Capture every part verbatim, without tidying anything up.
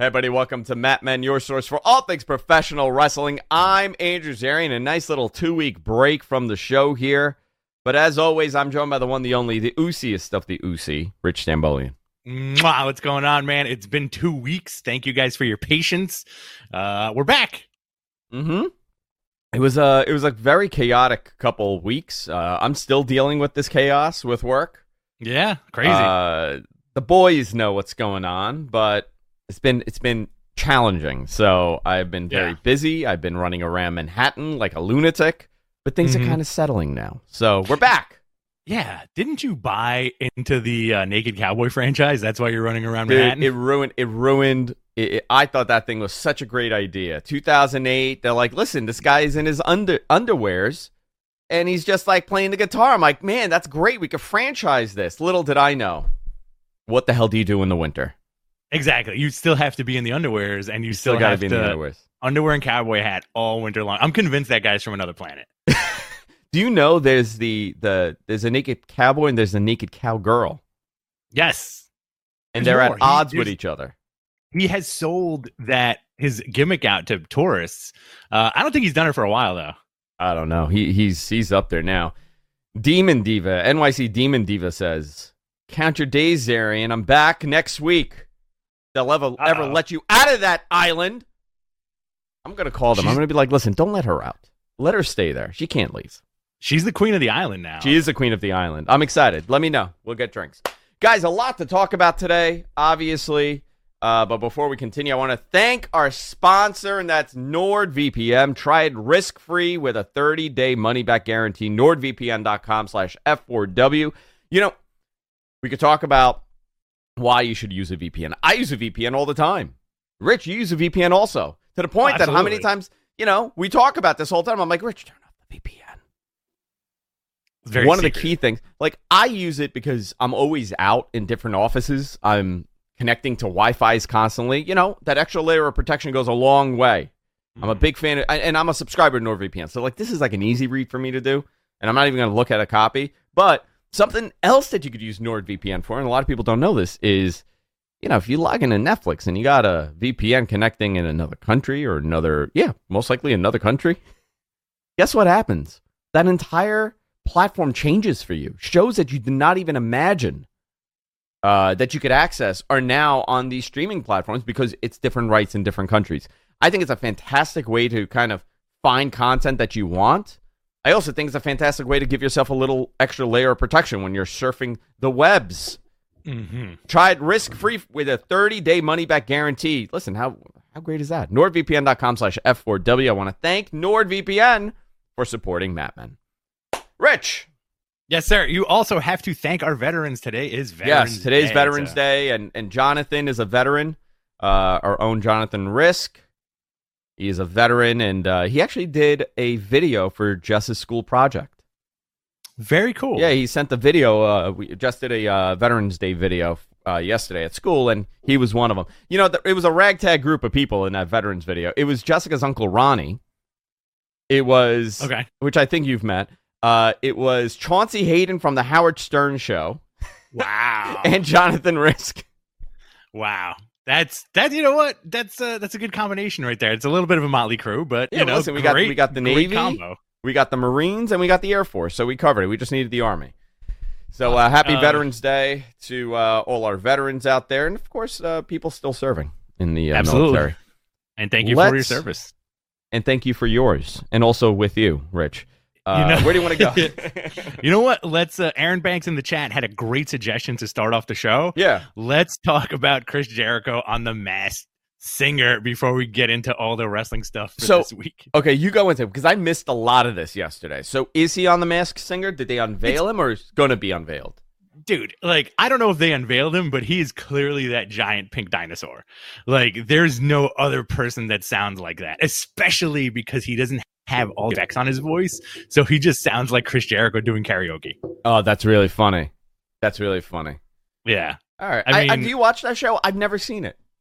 Hey, everybody, welcome to Mat Men, your source for all things professional wrestling. I'm Andrew Zarian, a nice little two-week break from the show here. But as always, I'm joined by the one, the only, the oosiest of the oosie, Rich Stambolian. Mwah, what's going on, man? It's been two weeks. Thank you guys for your patience. Uh, we're back. Mm-hmm. It was a, it was a very chaotic couple weeks. Uh, I'm still dealing with this chaos with work. Yeah, crazy. Uh, the boys know what's going on, but it's been it's been challenging. So I've been very Yeah. busy. I've been running around Manhattan like a lunatic, but things Mhm. are kind of settling now. So we're back. Yeah, didn't you buy into the uh, Naked Cowboy franchise? That's why you're running around Dude, Manhattan? it ruined. It ruined. It, it- I thought that thing was such a great idea. two thousand eight. They're like, listen, this guy's in his under underwears, and he's just like playing the guitar. I'm like, man, that's great. We could franchise this. Little did I know, what the hell do you do in the winter? Exactly. You still have to be in the underwears, and you still, Still got to have be in to the underwears. underwear and cowboy hat all winter long. I'm convinced that guy's from another planet. Do you know there's the the there's a naked cowboy and there's a naked cowgirl, Yes. and There's they're more. at He- odds with there's- each other. He has sold that his gimmick out to tourists. Uh, I don't think he's done it for a while, though. I don't know. He he's he's up there now. Demon Diva, N Y C Demon Diva says, "Count your days, Zarian. I'm back next week. They'll ever ever Uh-oh. let you out of that island." I'm gonna call them. I'm She's- gonna be like, listen, don't let her out. Let her stay there. She can't leave. She's the queen of the island now. She is the queen of the island. I'm excited. Let me know. We'll get drinks. Guys, a lot to talk about today, obviously. Uh, but before we continue, I want to thank our sponsor, and that's NordVPN. Try it risk-free with a thirty-day money-back guarantee. NordVPN.com slash F4W. You know, we could talk about why you should use a V P N. I use a V P N all the time. Rich, you use a V P N also. To the point Oh, that how many absolutely. times, you know, we talk about this whole time. I'm like, Rich, turn off the V P N. It's very One of the secret. key things, like I use it because I'm always out in different offices. I'm connecting to Wi-Fi's constantly. You know, that extra layer of protection goes a long way. I'm a big fan of, and I'm a subscriber to NordVPN. So like, this is like an easy read for me to do, and I'm not even going to look at a copy. But something else that you could use NordVPN for, and a lot of people don't know this, is, you know, if you log into Netflix and you got a V P N connecting in another country or another, yeah, most likely another country, guess what happens? That entire platform changes for you. Shows that you did not even imagine uh, that you could access are now on these streaming platforms because it's different rights in different countries. I think it's a fantastic way to kind of find content that you want. I also think it's a fantastic way to give yourself a little extra layer of protection when you're surfing the webs. Mhm. Try it risk-free with a thirty-day money-back guarantee. Listen, how how great is that? NordVPN.com slash F4W. I want to thank NordVPN for supporting Mat Men. Rich. Yes, sir. You also have to thank our veterans. Today is Veterans Yes, today's Day. Veterans So- Day, and, and Jonathan is a veteran. Uh, our own Jonathan Risk. He is a veteran, and uh, he actually did a video for Justice School Project. Very cool. Yeah, he sent the video. Uh, we just did a uh, Veterans Day video uh, yesterday at school, and he was one of them. You know, th- it was a ragtag group of people in that Veterans video. It was Jessica's Uncle Ronnie. It was, Okay. which I think you've met. Uh, it was Chauncey Hayden from the Howard Stern Show, Wow. and Jonathan Risk. Wow. That's that. You know what? That's uh, that's a good combination right there. It's a little bit of a motley crew, but Yeah, you know, listen, we got- great, we got the great Navy. combo. We got the Marines and we got the Air Force, so we covered it. We just needed the Army. So uh, happy Uh, Veterans Day to uh, all our veterans out there, and of course, uh, people still serving in the uh, Absolutely. military. And thank you for your Let's- service. And thank you for yours, and also with you, Rich. Uh, You know- where do you want to go? You know what? Let's. Uh, Aaron Banks in the chat had a great suggestion to start off the show. yeah. Let's talk about Chris Jericho on the Masked Singer before we get into all the wrestling stuff for So- this week. Okay, you go into it because I missed a lot of this yesterday. So is he on the Masked Singer? Did they unveil him, or is going to be unveiled? Dude, like, I don't know if they unveiled him, but he is clearly that giant pink dinosaur. Like, there's no other person that sounds like that, especially because he doesn't have all the effects on his voice. So he just sounds like Chris Jericho doing karaoke. Oh, that's really funny. That's really funny. Yeah. All right. I I I, mean- do you watch that show? I've never seen it.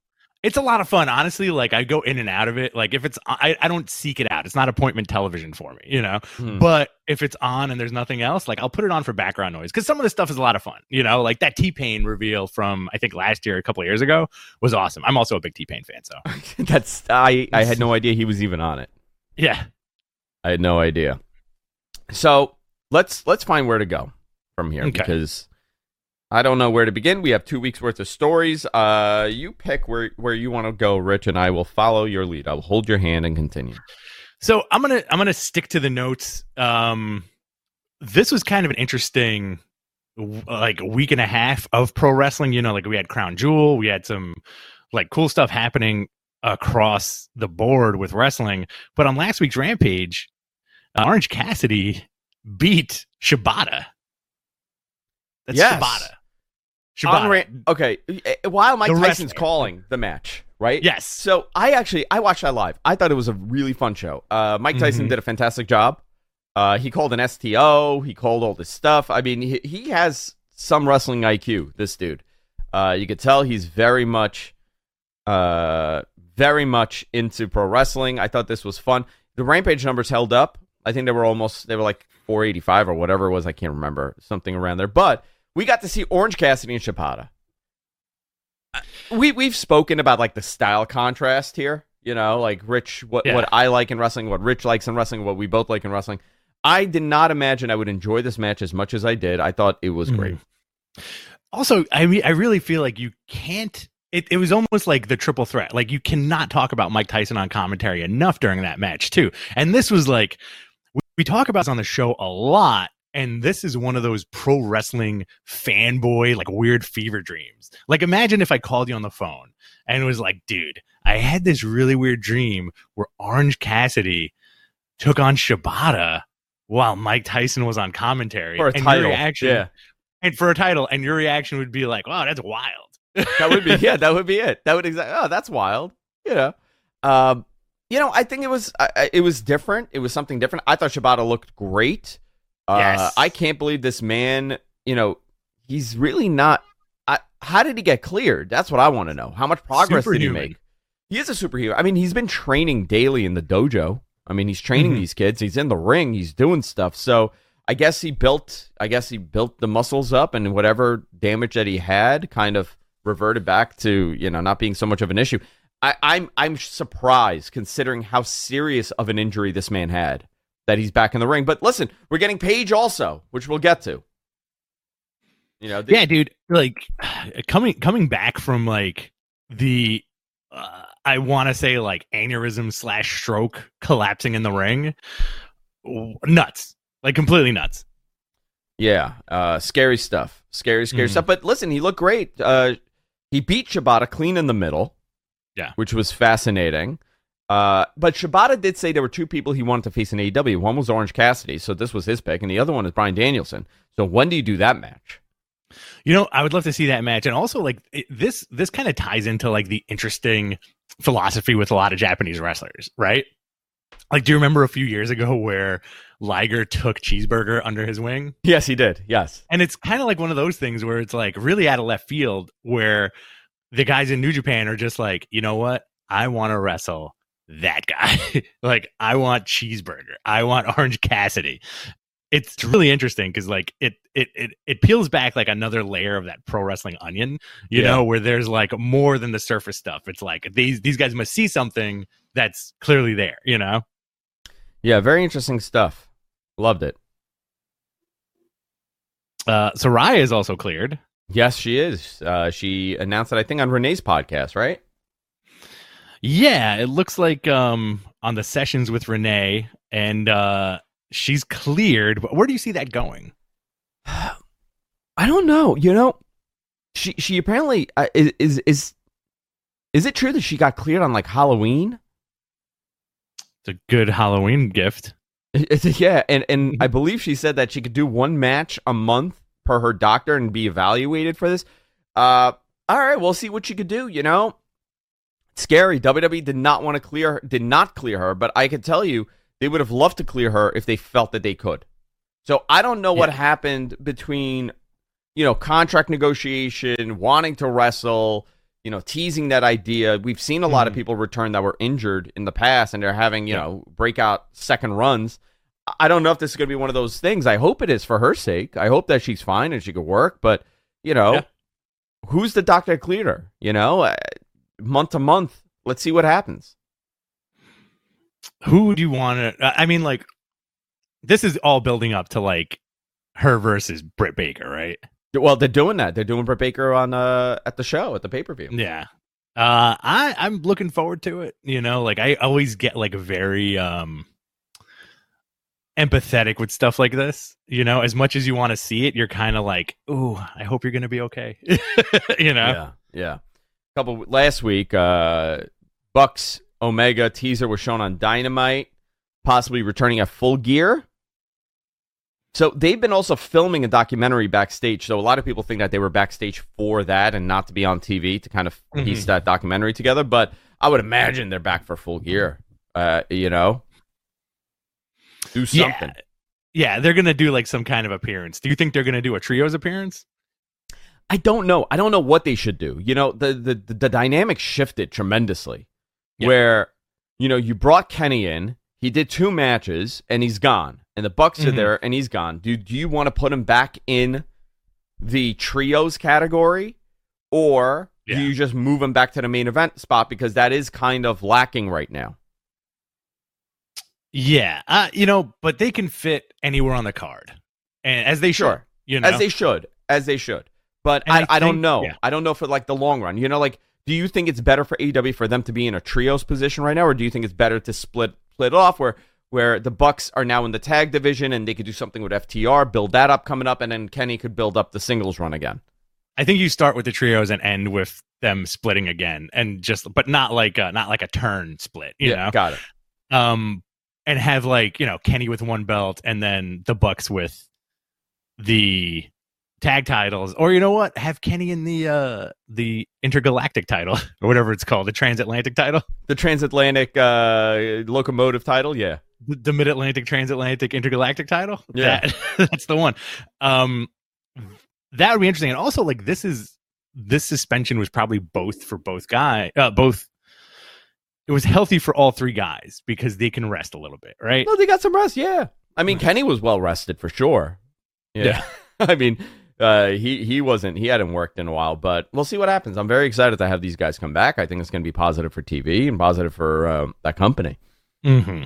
It's a lot of fun, honestly. Like I go in and out of it. Like if it's, I, I don't seek it out. It's not appointment television for me, you know. Hmm. But if it's on and there's nothing else, like I'll put it on for background noise because some of the stuff is a lot of fun, you know. Like that T-Pain reveal from I think last year, a couple of years ago, was awesome. I'm also a big T-Pain fan, so That's I. I had no idea he was even on it. yeah. I had no idea. So let's let's find where to go from here Okay. because I don't know where to begin. We have two weeks worth of stories. Uh, you pick where where you want to go, Rich, and I will follow your lead. I will hold your hand and continue. So I'm gonna I'm gonna stick to the notes. Um, this was kind of an interesting w- like week and a half of pro wrestling. You know, like we had Crown Jewel, we had some like cool stuff happening across the board with wrestling. But on last week's Rampage, uh, Orange Cassidy beat Shibata. That's Yes. Shibata. On Shibata. Ran- okay, eh, while Mike The Tyson's wrestler. calling the match, right? Yes. So I actually I watched that live. I thought it was a really fun show. Uh, Mike Tyson Mhm. did a fantastic job. Uh, he called an S T O. He called all this stuff. I mean, he, he has some wrestling I Q. This dude. Uh, you could tell he's very much, uh, very much into pro wrestling. I thought this was fun. The Rampage numbers held up. I think they were almost they were like four eighty-five or whatever it was. I can't remember, something around there. But we got to see Orange Cassidy and Shibata. We we've spoken about like the style contrast here, you know, like Rich, what Yeah. what I like in wrestling, what Rich likes in wrestling, what we both like in wrestling. I did not imagine I would enjoy this match as much as I did. I thought it was great. Also, I mean, I really feel like you can't. It, it was almost like the triple threat. Like you cannot talk about Mike Tyson on commentary enough during that match too. And this was like we, we talk about this on the show a lot. And this is one of those pro wrestling fanboy, like weird fever dreams. Like imagine if I called you on the phone and was like, dude, I had this really weird dream where Orange Cassidy took on Shibata while Mike Tyson was on commentary. For a and your title, reaction, yeah. And for a title, and your reaction would be like, wow, that's wild. That would be yeah, that would be it. That would exactly. Oh, that's wild. You know, um, you know, I think it was I, I- it was different. It was something different. I thought Shibata looked great. Uh, Yes. I can't believe this man. You know, he's really not. I, how did he get cleared? That's what I want to know. How much progress did he Superhuman. make? He is a superhero. I mean, he's been training daily in the dojo. I mean, he's training Mhm. these kids. He's in the ring. He's doing stuff. So I guess he built. I guess he built the muscles up, and whatever damage that he had, kind of reverted back to you know not being so much of an issue. I, I'm I'm surprised considering how serious of an injury this man had that he's back in the ring. But listen, we're getting Paige also, which we'll get to. You know, the, Yeah, dude. Like coming coming back from like the uh, I want to say like aneurysm slash stroke collapsing in the ring, w- nuts, like completely nuts. yeah, uh, scary stuff, scary, scary Mhm. stuff. But listen, he looked great. Uh, he beat Shibata clean in the middle, Yeah. which was fascinating. Uh, but Shibata did say there were two people he wanted to face in A E W. One was Orange Cassidy, so this was his pick, and the other one is Bryan Danielson. So when do you do that match? You know, I would love to see that match, and also like it, this. This kind of ties into like the interesting philosophy with a lot of Japanese wrestlers, right? Like, do you remember a few years ago where Liger took Cheeseburger under his wing? Yes, he did. Yes. And it's kind of like one of those things where it's like really out of left field, where the guys in New Japan are just like, you know what? I want to wrestle that guy. Like, I want Cheeseburger. I want Orange Cassidy. It's really interesting because like it, it it it peels back like another layer of that pro wrestling onion, you Yeah. know, where there's like more than the surface stuff. It's like these these guys must see something that's clearly there, you know. Yeah, very interesting stuff. Loved it. Uh, Soraya is also cleared. Yes, she is. Uh, she announced it, I think, on Renee's podcast, right? Yeah, it looks like um on the sessions with Renee, and uh she's cleared. But where do you see that going? I don't know. You know, she she apparently uh, is is is is it true that she got cleared on like Halloween? It's a good Halloween gift. Yeah, and and I believe she said that she could do one match a month per her doctor and be evaluated for this. Uh, all right, we'll see what she could do. You know, scary. W W E did not want to clear, did not clear her, but I could tell you they would have loved to clear her if they felt that they could. So I don't know what Yeah. happened between, you know, contract negotiation, wanting to wrestle, you know, teasing that idea. We've seen a lot of Mhm. people return that were injured in the past, and they're having, you Yeah. know, breakout second runs. I don't know if this is going to be one of those things. I hope it is for her sake. I hope that she's fine and she could work. But, you know, Yeah. who's the doctor that cleared her? You know, uh, month to month. Let's see what happens. Who do you want to? I mean, like, this is all building up to like her versus Britt Baker, right? Well, they're doing that. They're doing Britt Baker on uh, at the show, at the pay-per-view. Yeah. Uh, I I'm looking forward to it. You know, like I always get like very um empathetic with stuff like this. You know, as much as you want to see it, you're kind of like, ooh, I hope you're gonna be okay. you know. Yeah, yeah. Couple last week, uh, Bucks Omega teaser was shown on Dynamite, possibly returning at Full Gear. So they've been also filming a documentary backstage. So a lot of people think that they were backstage for that and not to be on T V to kind of piece Mhm. that documentary together. But I would imagine they're back for Full Gear. Uh, you know, do something. Yeah. Yeah, they're gonna do like some kind of appearance. Do you think they're gonna do a trios appearance? I don't know. I don't know what they should do. You know, the the the, the dynamic shifted tremendously. Yeah. Where, you know, you brought Kenny in, he did two matches, and he's gone. And the Bucks are Mhm. there, and he's gone. Do, do you want to put him back in the trios category? Or Yeah. do you just move him back to the main event spot? Because that is kind of lacking right now. Yeah, uh, you know, but they can fit anywhere on the card, and as they should, Sure. you know, As they should. As they should. But And I, I I don't think- know. yeah. I don't know for, like, the long run. You know, like, do you think it's better for A E W for them to be in a trios position right now? Or do you think it's better to split split off where where the Bucks are now in the tag division and they could do something with F T R, build that up coming up, and then Kenny could build up the singles run again? I think you start with the trios and end with them splitting again, and just, but not like a, not like a turn split, you know. Got it. Um, and have like, you know, Kenny with one belt, and then the Bucks with the tag titles, or you know what, have Kenny in the uh the intergalactic title or whatever it's called, the transatlantic title, The transatlantic uh, locomotive title, yeah. the, the mid-Atlantic transatlantic intergalactic title. Yeah. That, that's the one. Um, that would be interesting. And also, like, this is this suspension was probably both for both guys, uh, both. It was healthy for all three guys because they can rest a little bit, right? No, they got some rest, yeah. I mean, Kenny was well rested for sure. Yeah. I mean, uh, he, he wasn't, he hadn't worked in a while, but we'll see what happens. I'm very excited to have these guys come back. I think it's going to be positive for T V and positive for um, that company. Mm-hmm.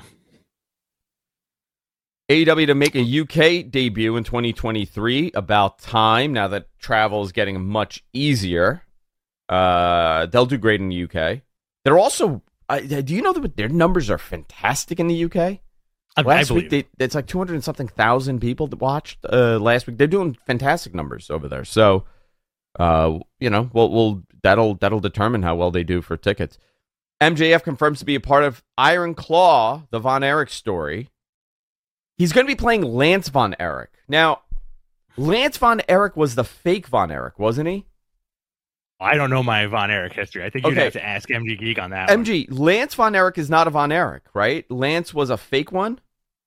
A E W to make a U K debut in twenty twenty-three. About time, now that travel is getting much easier. Uh, they'll do great in the U K. They're also, uh, do you know that their numbers are fantastic in the U K? I, Last I week, believe. they, it's like two hundred and something thousand people that watched uh, last week. They're doing fantastic numbers over there. So, uh, you know, we'll, we'll that'll that'll determine how well they do for tickets. M J F confirms to be a part of Iron Claw, the Von Erich story. He's going to be playing Lance Von Erich. Now, Lance Von Erich was the fake Von Erich, wasn't he? I don't know my Von Erich history. I think you'd Okay. have to ask M G Geek on that. one. M G, Lance Von Erich is not a Von Erich, right? Lance was a fake one?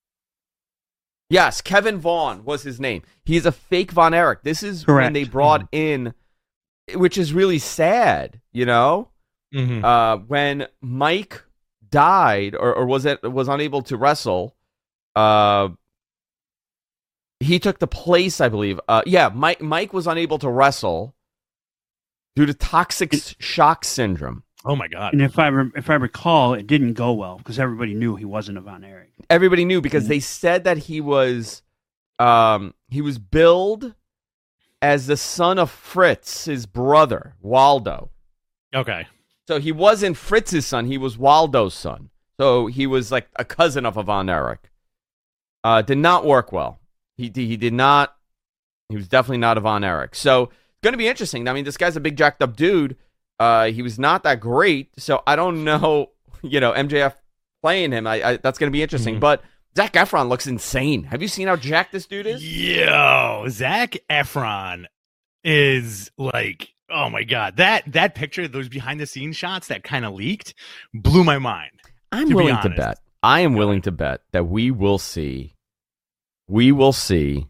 Yes, Kevin Vaughn was his name. He's a fake Von Erich. This is when Correct. they brought in, which is really sad, you know? Mhm. Uh, when Mike died or, or was it was unable to wrestle, uh, he took the place, I believe. Uh, yeah, Mike Mike was unable to wrestle due to toxic s- shock syndrome. Oh my god. And if I re- if I recall, it didn't go well because everybody knew he wasn't a Von Erich. Everybody knew because they said that he was um he was billed as the son of Fritz, his brother, Waldo. Okay. So he wasn't Fritz's son, he was Waldo's son. So he was like a cousin of a Von Erich. Uh did not work well. He he did not he was definitely not a Von Erich. So it's going to be interesting. I mean, this guy's a big jacked up dude. Uh he was not that great. So I don't know, you know, M J F playing him. I, I that's going to be interesting. Mhm. But Zac Efron looks insane. Have you seen how jacked this dude is? Yo, Zac Efron is like, oh my god, that that picture, those behind the scenes shots that kind of leaked, blew my mind. I'm to be willing to honest. bet. I am willing to bet that we will see, we will see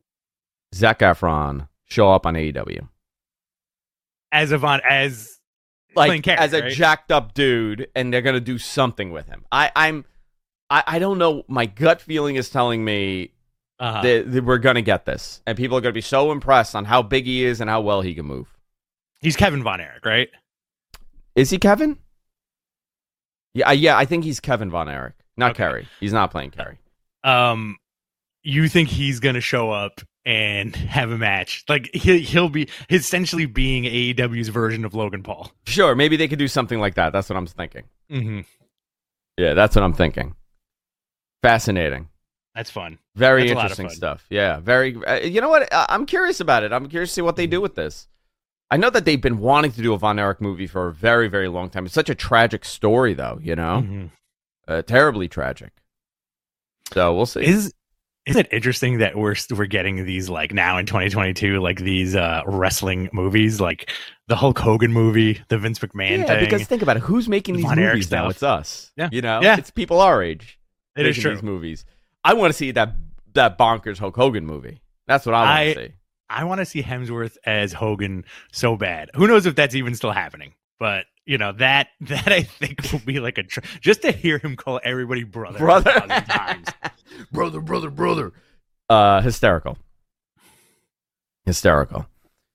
Zac Efron show up on A E W. As a Von, as like playing Kerry, as a right? jacked up dude, and they're gonna do something with him. I, I'm, I, I don't know. My gut feeling is telling me Uh-huh. that, that we're gonna get this, and people are gonna be so impressed on how big he is and how well he can move. He's Kevin Von Erich, right? Is he Kevin? Yeah, I- yeah. I think he's Kevin Von Erich, not Okay. Kerry. He's not playing Kerry. Um, you think he's gonna show up and have a match? Like he he'll be essentially being A E W's version of Logan Paul. Sure, maybe they could do something like that. That's what I'm thinking. Mm-hmm. Yeah, that's what I'm thinking. Fascinating. That's fun. Very That's a lot of interesting fun. stuff. Yeah, very. Uh, you know what? I- I'm curious about it. I'm curious to see what they do with this. I know that they've been wanting to do a Von Erich movie for a very, very long time. It's such a tragic story, though. You know, Mhm. uh, terribly tragic. So we'll see. Is isn't it interesting that we're we're getting these like now in twenty twenty-two like these uh wrestling movies like the Hulk Hogan movie, the Vince McMahon yeah, thing? because think about it. Who's making these Von Erich movies now? stuff. It's us. Yeah. You know, Yeah. it's people our age it is making true. these movies. I want to see that that bonkers Hulk Hogan movie. That's what I want I- to see. I want to see Hemsworth as Hogan so bad. Who knows if that's even still happening? But you know that that I think will be like a tr- just to hear him call everybody brother, Brother. a thousand times. brother, brother, brother. Uh, hysterical. Hysterical.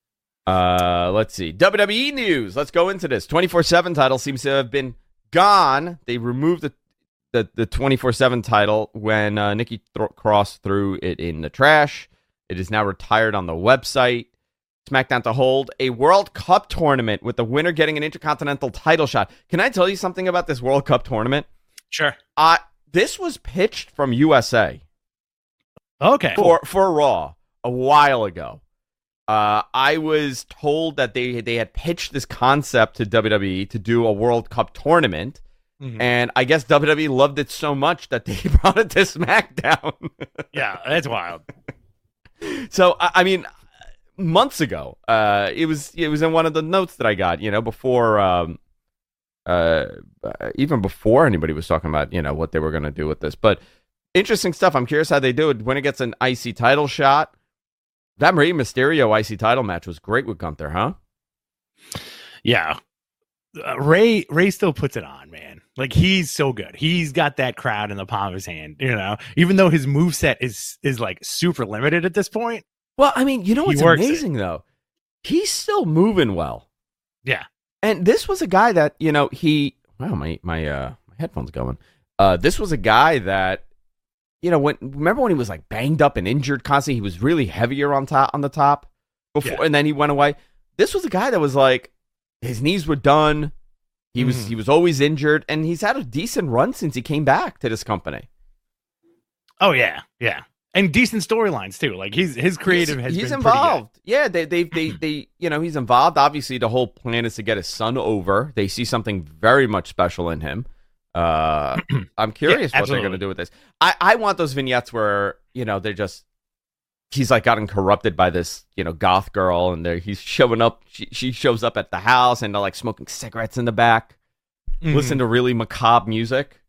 Uh, let's see. W W E news. Let's go into this. twenty-four seven title seems to have been gone. They removed the the, the twenty-four seven title when uh, Nikki Th- Cross threw it in the trash. It is now retired on the website. SmackDown to hold a World Cup tournament with the winner getting an Intercontinental title shot. Can I tell you something about this World Cup tournament? Sure. Uh, this was pitched from U S A. Okay. for for Raw a while ago. Uh, I was told that they they had pitched this concept to W W E to do a World Cup tournament, Mhm. and I guess W W E loved it so much that they brought it to SmackDown. Yeah, that's wild. So I, I mean, months ago, uh, it was it was in one of the notes that I got. You know, before um, uh, even before anybody was talking about you know what they were going to do with this, but. Interesting stuff. I'm curious how they do it. When it gets an I C title shot, that Rey Mysterio I C title match was great with Gunther, huh? Yeah. Uh, Ray Ray still puts it on, man. Like he's so good. He's got that crowd in the palm of his hand, you know. Even though his moveset is is like super limited at this point. Well, I mean, you know He what's works amazing though? He's still moving well. Yeah. And this was a guy that, you know, he wow, my my uh my headphones going. Uh this was a guy that you know, when remember when he was like banged up and injured constantly, he was really heavier on top on the top before Yeah. and then he went away. This was a guy that was like his knees were done. He was Mhm. he was always injured, and he's had a decent run since he came back to this company. Oh yeah, yeah, and decent storylines too. Like he's his creative he's, has he's been pretty involved. Yeah, they they they they you know he's involved. Obviously, the whole plan is to get his son over. They see something very much special in him. Uh, I'm curious Yeah, what they're absolutely. going to do with this. I I want those vignettes where you know they're just he's like gotten corrupted by this you know goth girl, and they're he's showing up. She, she shows up at the house, and they're like smoking cigarettes in the back. good. Listen to really macabre music.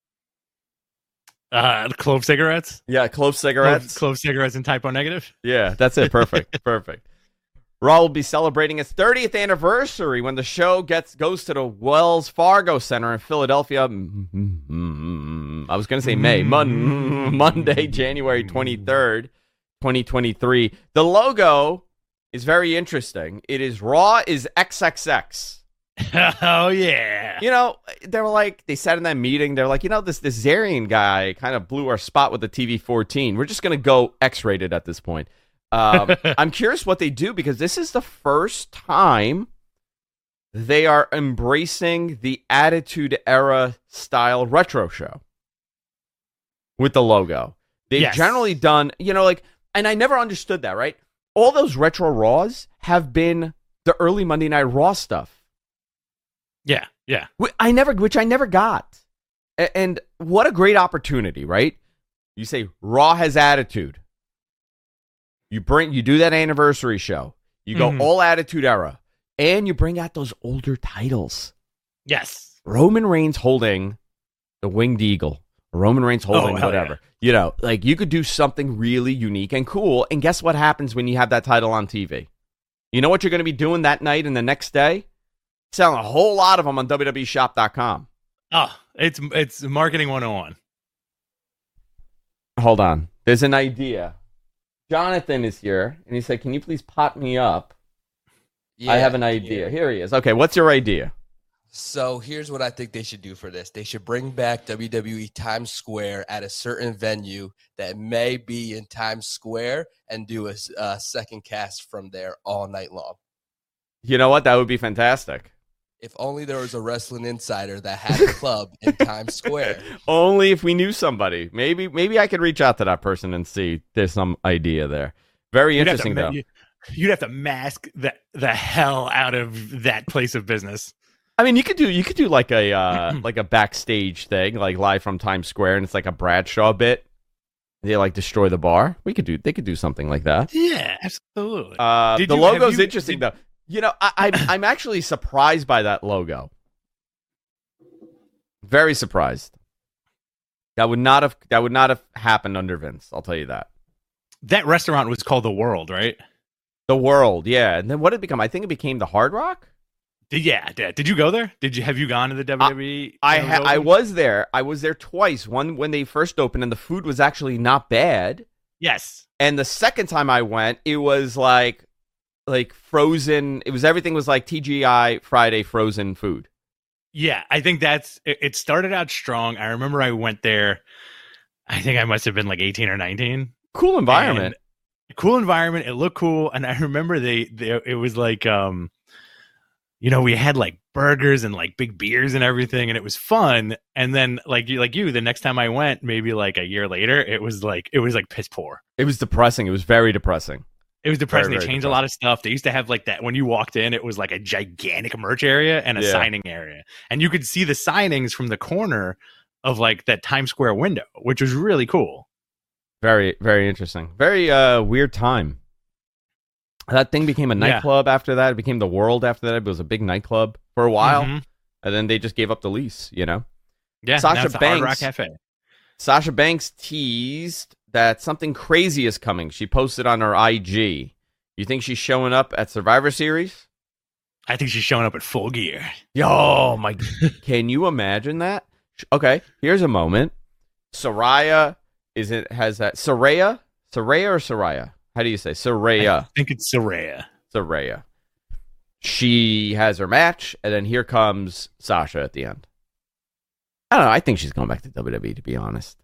uh, clove cigarettes, Yeah, clove clove, cigarettes. clove cigarettes, and typo negative. Yeah, that's it. Perfect. Perfect. Raw will be celebrating its thirtieth anniversary when the show gets goes to the Wells Fargo Center in Philadelphia. Mm-hmm. I was going to say May. Mon- Monday, January twenty-third, twenty twenty-three. The logo is very interesting. It is Raw is triple X. Oh yeah, You know, they were like, they sat in that meeting. They're like, you know, this this Zarian guy kind of blew our spot with the T V fourteen. We're just going to go X-rated at this point. Um, I'm curious what they do because this is the first time they are embracing the Attitude Era style retro show with the logo. They've Yes. generally done, you know, like, and I never understood that, right? All those retro Raws have been the early Monday Night Raw stuff. yeah, yeah. Wh- I never, which I never got. A- And what a great opportunity, right? You say Raw has attitude. You bring, you do that anniversary show. You go Mhm. all Attitude Era, and you bring out those older titles. Yes. Roman Reigns holding the Winged Eagle. Roman Reigns holding Oh, hell whatever. You know, like you could do something really unique and cool. And guess what happens when you have that title on T V? You know what you're going to be doing that night and the next day? Selling a whole lot of them on W W E shop dot com. Oh, it's it's marketing one oh one. Hold on. There's an idea. Jonathan is here, and he said, can you please pot me up? Yeah, I have an idea. Here he is. Okay, what's your idea? So here's what I think they should do for this. They should bring back W W E Times Square at a certain venue that may be in Times Square and do a, a second cast from there all night long. You know what? That would be fantastic. If only there was a wrestling insider that had a club in Times Square. Only if we knew somebody. Maybe maybe I could reach out to that person and see there's some idea there. Very You'd interesting, have though. to, you'd have to mask the, the hell out of that place of business. I mean, you could do you could do like a uh, like a backstage thing, like live from Times Square, and it's like a Bradshaw bit. They like destroy the bar. We could do they could do something like that. Yeah, absolutely. Uh, Did the you- logo's have you- interesting, did- though. You know, I, I'm I'm actually surprised by that logo. Very surprised. That would not have that would not have happened under Vince. I'll tell you that. That restaurant was called The World, right? The World, yeah. And then what did it become? I think it became the Hard Rock. Did, yeah, did, did you go there? Did you have you gone to the W W E? I when it ha- I open? was there. I was there twice. One when they first opened, and the food was actually not bad. Yes. And the second time I went, it was like like frozen. It was everything was like T G I Friday frozen food. Yeah, I think that's it. It started out strong. I remember I went there. I think I must have been like eighteen or nineteen. Cool environment. And cool environment. It looked cool, and I remember they, they it was like um, you know, we had like burgers and like big beers and everything, and it was fun. And then like you like you, the next time I went, maybe like a year later, it was like it was like piss poor. It was depressing. It was very depressing. It was depressing. Very, They very changed a lot of stuff. They used to have like that when you walked in, it was like a gigantic merch area and a Yeah. signing area. And you could see the signings from the corner of like that Times Square window, which was really cool. Very, very interesting. Very uh, weird time. That thing became a Yeah. nightclub after that. It became the World after that. It was a big nightclub for a while. Mhm. And then they just gave up the lease, you know? Yeah, Sasha now it's the Hard Rock Banks- Cafe. Sasha Banks teased that something crazy is coming. She posted on her I G. You think she's showing up at Survivor Series? I think she's showing up at Full Gear. Yo, my! Can you imagine that? Okay, here's a moment. Soraya is it has that Soraya, Soraya or Soraya? How do you say I Soraya? think it's Soraya. Soraya. She has her match, and then here comes Sasha at the end. I don't know. I think she's going back to W W E. To be honest,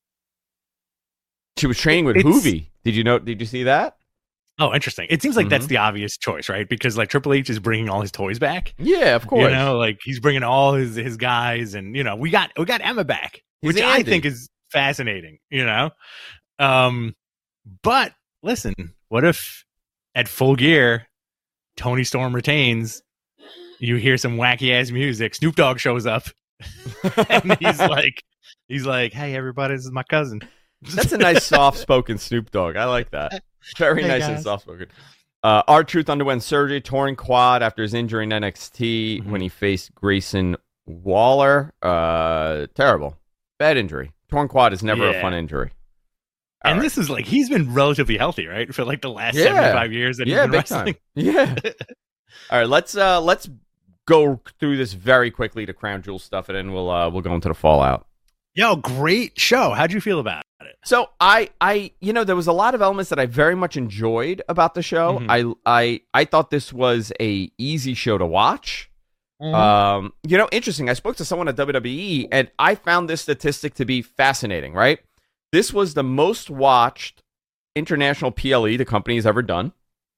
she was training with It's- Hoovy. Did you know? Did you see that? Oh, interesting. It seems like that's Mhm. the obvious choice, right? Because like Triple H is bringing all his toys back. Yeah, of course. You know, like he's bringing all his his guys, and you know, we got we got Emma back, He's which I Andy. think is fascinating. You know, um, but listen, what if at Full Gear, Tony Storm retains? You hear some wacky ass music. Snoop Dogg shows up, and he's like, he's like, "Hey, everybody, this is my cousin." That's a nice, soft-spoken Snoop Dogg. I like that. Very Hey, nice and guys. soft-spoken. Uh, R-Truth underwent surgery, torn quad after his injury in N X T Mhm. when he faced Grayson Waller. Uh, terrible. Bad injury. Torn quad is never a Yeah. fun injury. All And right. this is like he's been relatively healthy, right, for like the last Yeah. seventy-five years that he's yeah, been big wrestling. time. Yeah. All right, let's uh, let's go through this very quickly to Crown Jewel stuff, and then we'll uh, we'll go into the Fallout. Yo, great show. How'd you feel about it? So I, I, you know, there was a lot of elements that I very much enjoyed about the show. Mhm. I, I, I thought this was a easy show to watch. Um, you know, interesting. I spoke to someone at W W E, and I found this statistic to be fascinating. Right, this was the most watched international P L E the company has ever done,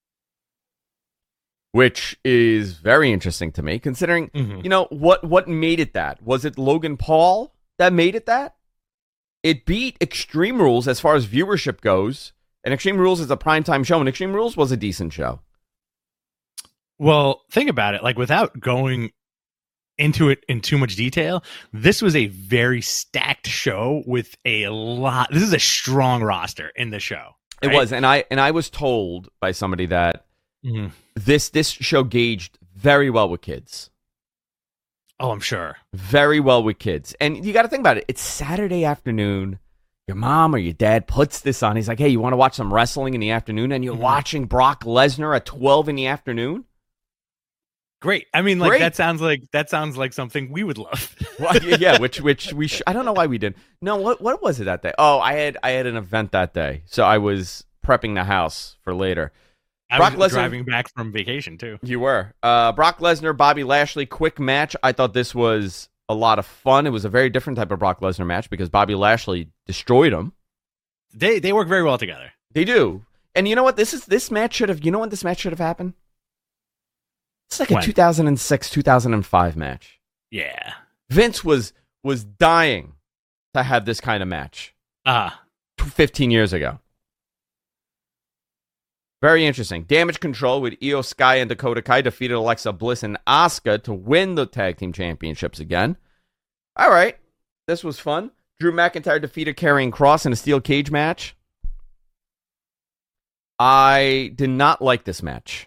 which is very interesting to me, considering Mhm. you know what what made it that? Was it Logan Paul that made it that? It beat Extreme Rules as far as viewership goes, and Extreme Rules is a primetime show, and Extreme Rules was a decent show. Well, think about it. Like, without going into it in too much detail, this was a very stacked show with a lot. This is a strong roster in the show. It right? was, and I and I was told by somebody that Mhm. this this show gauged very well with kids, Oh, I'm sure. very well with kids. And you got to think about it. It's Saturday afternoon. Your mom or your dad puts this on. He's like, "Hey, you want to watch some wrestling in the afternoon?" And you're Mhm. watching Brock Lesnar at twelve in the afternoon. Great. I mean, like Great. that sounds like that sounds like something we would love. Well, yeah, which which we sh- I don't know why we did. No, what what was it that day? Oh, I had I had an event that day, so I was prepping the house for later. I Brock was Lesnar- driving back from vacation too. You were uh, Brock Lesnar, Bobby Lashley, quick match. I thought this was a lot of fun. It was a very different type of Brock Lesnar match because Bobby Lashley destroyed him. They they work very well together. They do, and you know what? This is this match should have. You know when this match should have happened? It's like When? a two thousand six, two thousand five match. Yeah. Vince was was dying to have this kind of match Uh fifteen years ago. Very interesting. Damage Control with Io Sky and Dakota Kai defeated Alexa Bliss and Asuka to win the tag team championships again. All right. This was fun. Drew McIntyre defeated Karrion Kross in a steel cage match. I did not like this match.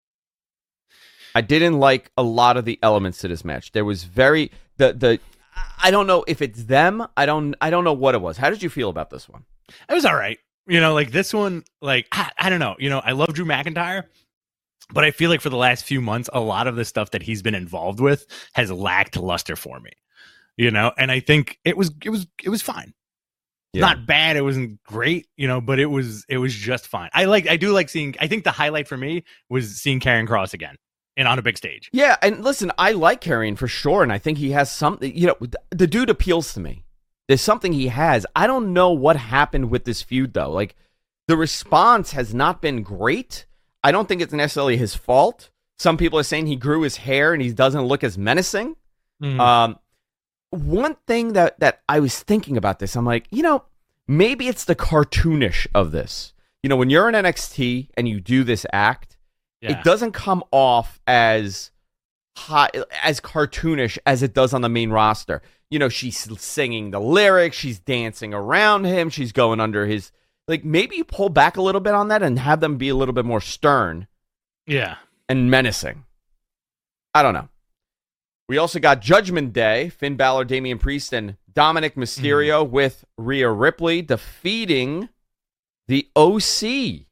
I didn't like a lot of the elements to this match. There was very the the I don't know if it's them. I don't I don't know what it was. How did you feel about this one? it was all right. You know, like this one, like I, I don't know. You know, I love Drew McIntyre, but I feel like for the last few months, a lot of the stuff that he's been involved with has lacked luster for me. You know, and I think it was it was it was fine. Yeah. Not bad. It wasn't great, you know, but it was it was just fine. I like I do like seeing. I think the highlight for me was seeing Karrion Kross again and on a big stage. Yeah, and listen, I like Karrion for sure, and I think he has something. You know, the, the dude appeals to me. There's something he has. I don't know what happened with this feud though. Like the response has not been great. I don't think it's necessarily his fault. Some people are saying he grew his hair and he doesn't look as menacing. Mm. Um, one thing that that I was thinking about this, I'm like, you know, maybe it's the cartoonish of this. You know, when you're in N X T and you do this act, Yeah. it doesn't come off as hot, as cartoonish as it does on the main roster. You know, she's singing the lyrics, she's dancing around him, she's going under his. Like, maybe you pull back a little bit on that and have them be a little bit more stern Yeah. and menacing. I don't know. We also got Judgment Day, Finn Balor, Damian Priest, and Dominic Mysterio mm. with Rhea Ripley defeating the O C.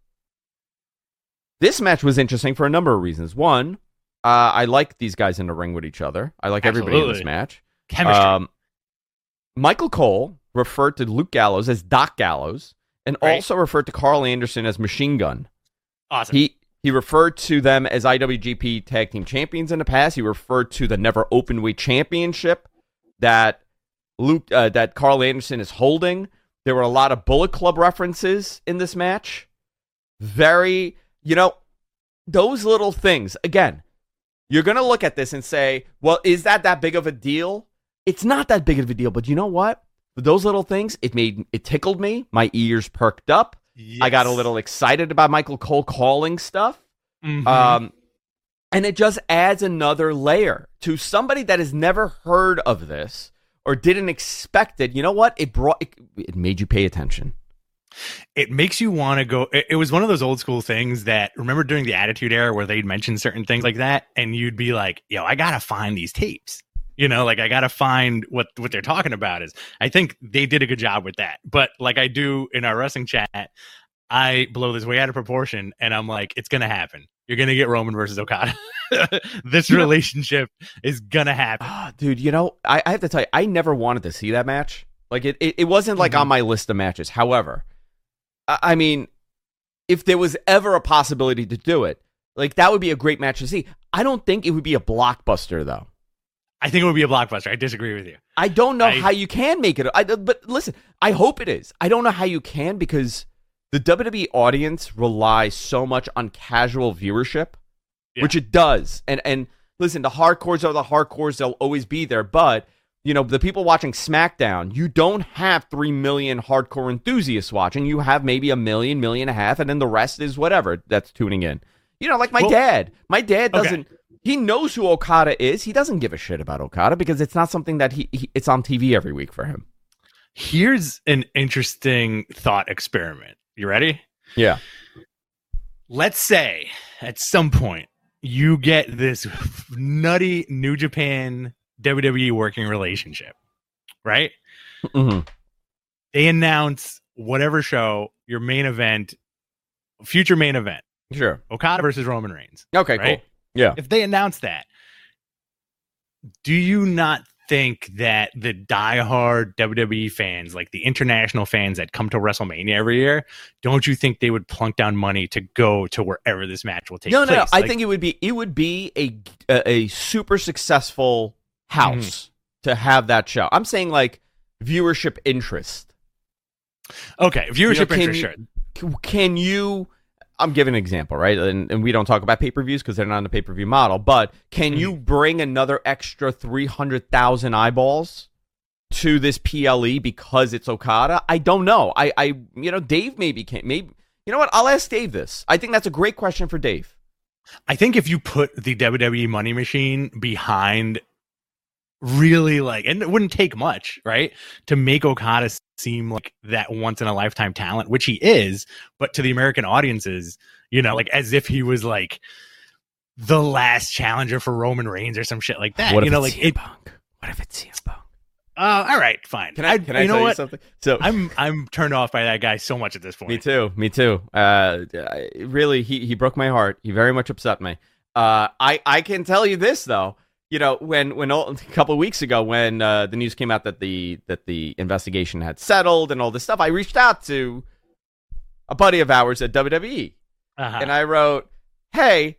This match was interesting for a number of reasons. One, uh, I like these guys in the ring with each other. I like Absolutely. everybody in this match. Chemistry. Um, Michael Cole referred to Luke Gallows as Doc Gallows and right. also referred to Carl Anderson as Machine Gun. Awesome. He he referred to them as I W G P Tag Team Champions in the past. He referred to the Never Openweight Championship that Luke uh, that Carl Anderson is holding. There were a lot of Bullet Club references in this match. Very, you know, those little things. Again, you're going to look at this and say, well, is that that big of a deal? It's not that big of a deal, but you know what? For those little things, it made it tickled me. My ears perked up. Yes. I got a little excited about Michael Cole calling stuff. Mm-hmm. Um, and it just adds another layer to somebody that has never heard of this or didn't expect it. You know what? It brought it, it made you pay attention. It makes you want to go. It, it was one of those old school things that, remember during the Attitude Era where they'd mention certain things like that, and you'd be like, yo, I got to find these tapes. You know, like I got to find what, what they're talking about is. I think they did a good job with that. But like I do in our wrestling chat, I blow this way out of proportion, and I'm like, it's going to happen. You're going to get Roman versus Okada. This you relationship know, is going to happen. Oh, dude, you know, I, I have to tell you, I never wanted to see that match. Like, it, it, it wasn't like mm-hmm. on my list of matches. However, I, I mean, if there was ever a possibility to do it, like, that would be a great match to see. I don't think it would be a blockbuster, though. I think it would be a blockbuster. I disagree with you. I don't know I, how you can make it. I, but listen, I hope it is. I don't know how you can because the W W E audience relies so much on casual viewership, yeah. which it does. And and listen, the hardcores are the hardcores. They'll always be there. But, you know, the people watching SmackDown, you don't have three million hardcore enthusiasts watching. You have maybe a million, million and a half, and then the rest is whatever that's tuning in. You know, like my well, dad. My dad doesn't... Okay. He knows who Okada is. He doesn't give a shit about Okada because it's not something that he, he it's on T V every week for him. Here's an interesting thought experiment. You ready? Yeah. Let's say at some point you get this nutty New Japan W W E working relationship, right? Mm-hmm. They announce whatever show, your main event, future main event. Sure. Okada versus Roman Reigns. Okay, right? cool. Yeah. If they announce that, do you not think that the diehard W W E fans, like the international fans that come to WrestleMania every year, don't you think they would plunk down money to go to wherever this match will take no, place? No, no. I like, think it would be it would be a a, a super successful house mm-hmm. to have that show. I'm saying like viewership interest. Okay, viewership you know, interest. You, sure. Can you? I'm giving an example, right? And, and we don't talk about pay-per-views because they're not on the pay-per-view model. But can mm-hmm. you bring another extra three hundred thousand eyeballs to this P L E because it's Okada? I don't know. I, I, you know, Dave maybe can't. Maybe you know what? I'll ask Dave this. I think that's a great question for Dave. I think if you put the W W E money machine behind, really like, and it wouldn't take much, right, to make Okada seem like that once in a lifetime talent, which he is, but to the American audiences, you know, like as if he was like the last challenger for Roman Reigns or some shit like that. What you if know, it's like C M it. Punk? What if it's C M Punk? Oh, uh, all right, fine. Can I? Can I you tell know you what? something? So I'm I'm turned off by that guy so much at this point. Me too. Me too. Uh, really, he he broke my heart. He very much upset me. Uh, I I can tell you this though. You know, when when a couple of weeks ago, when uh, the news came out that the that the investigation had settled and all this stuff, I reached out to a buddy of ours at W W E, uh-huh. and I wrote, "Hey,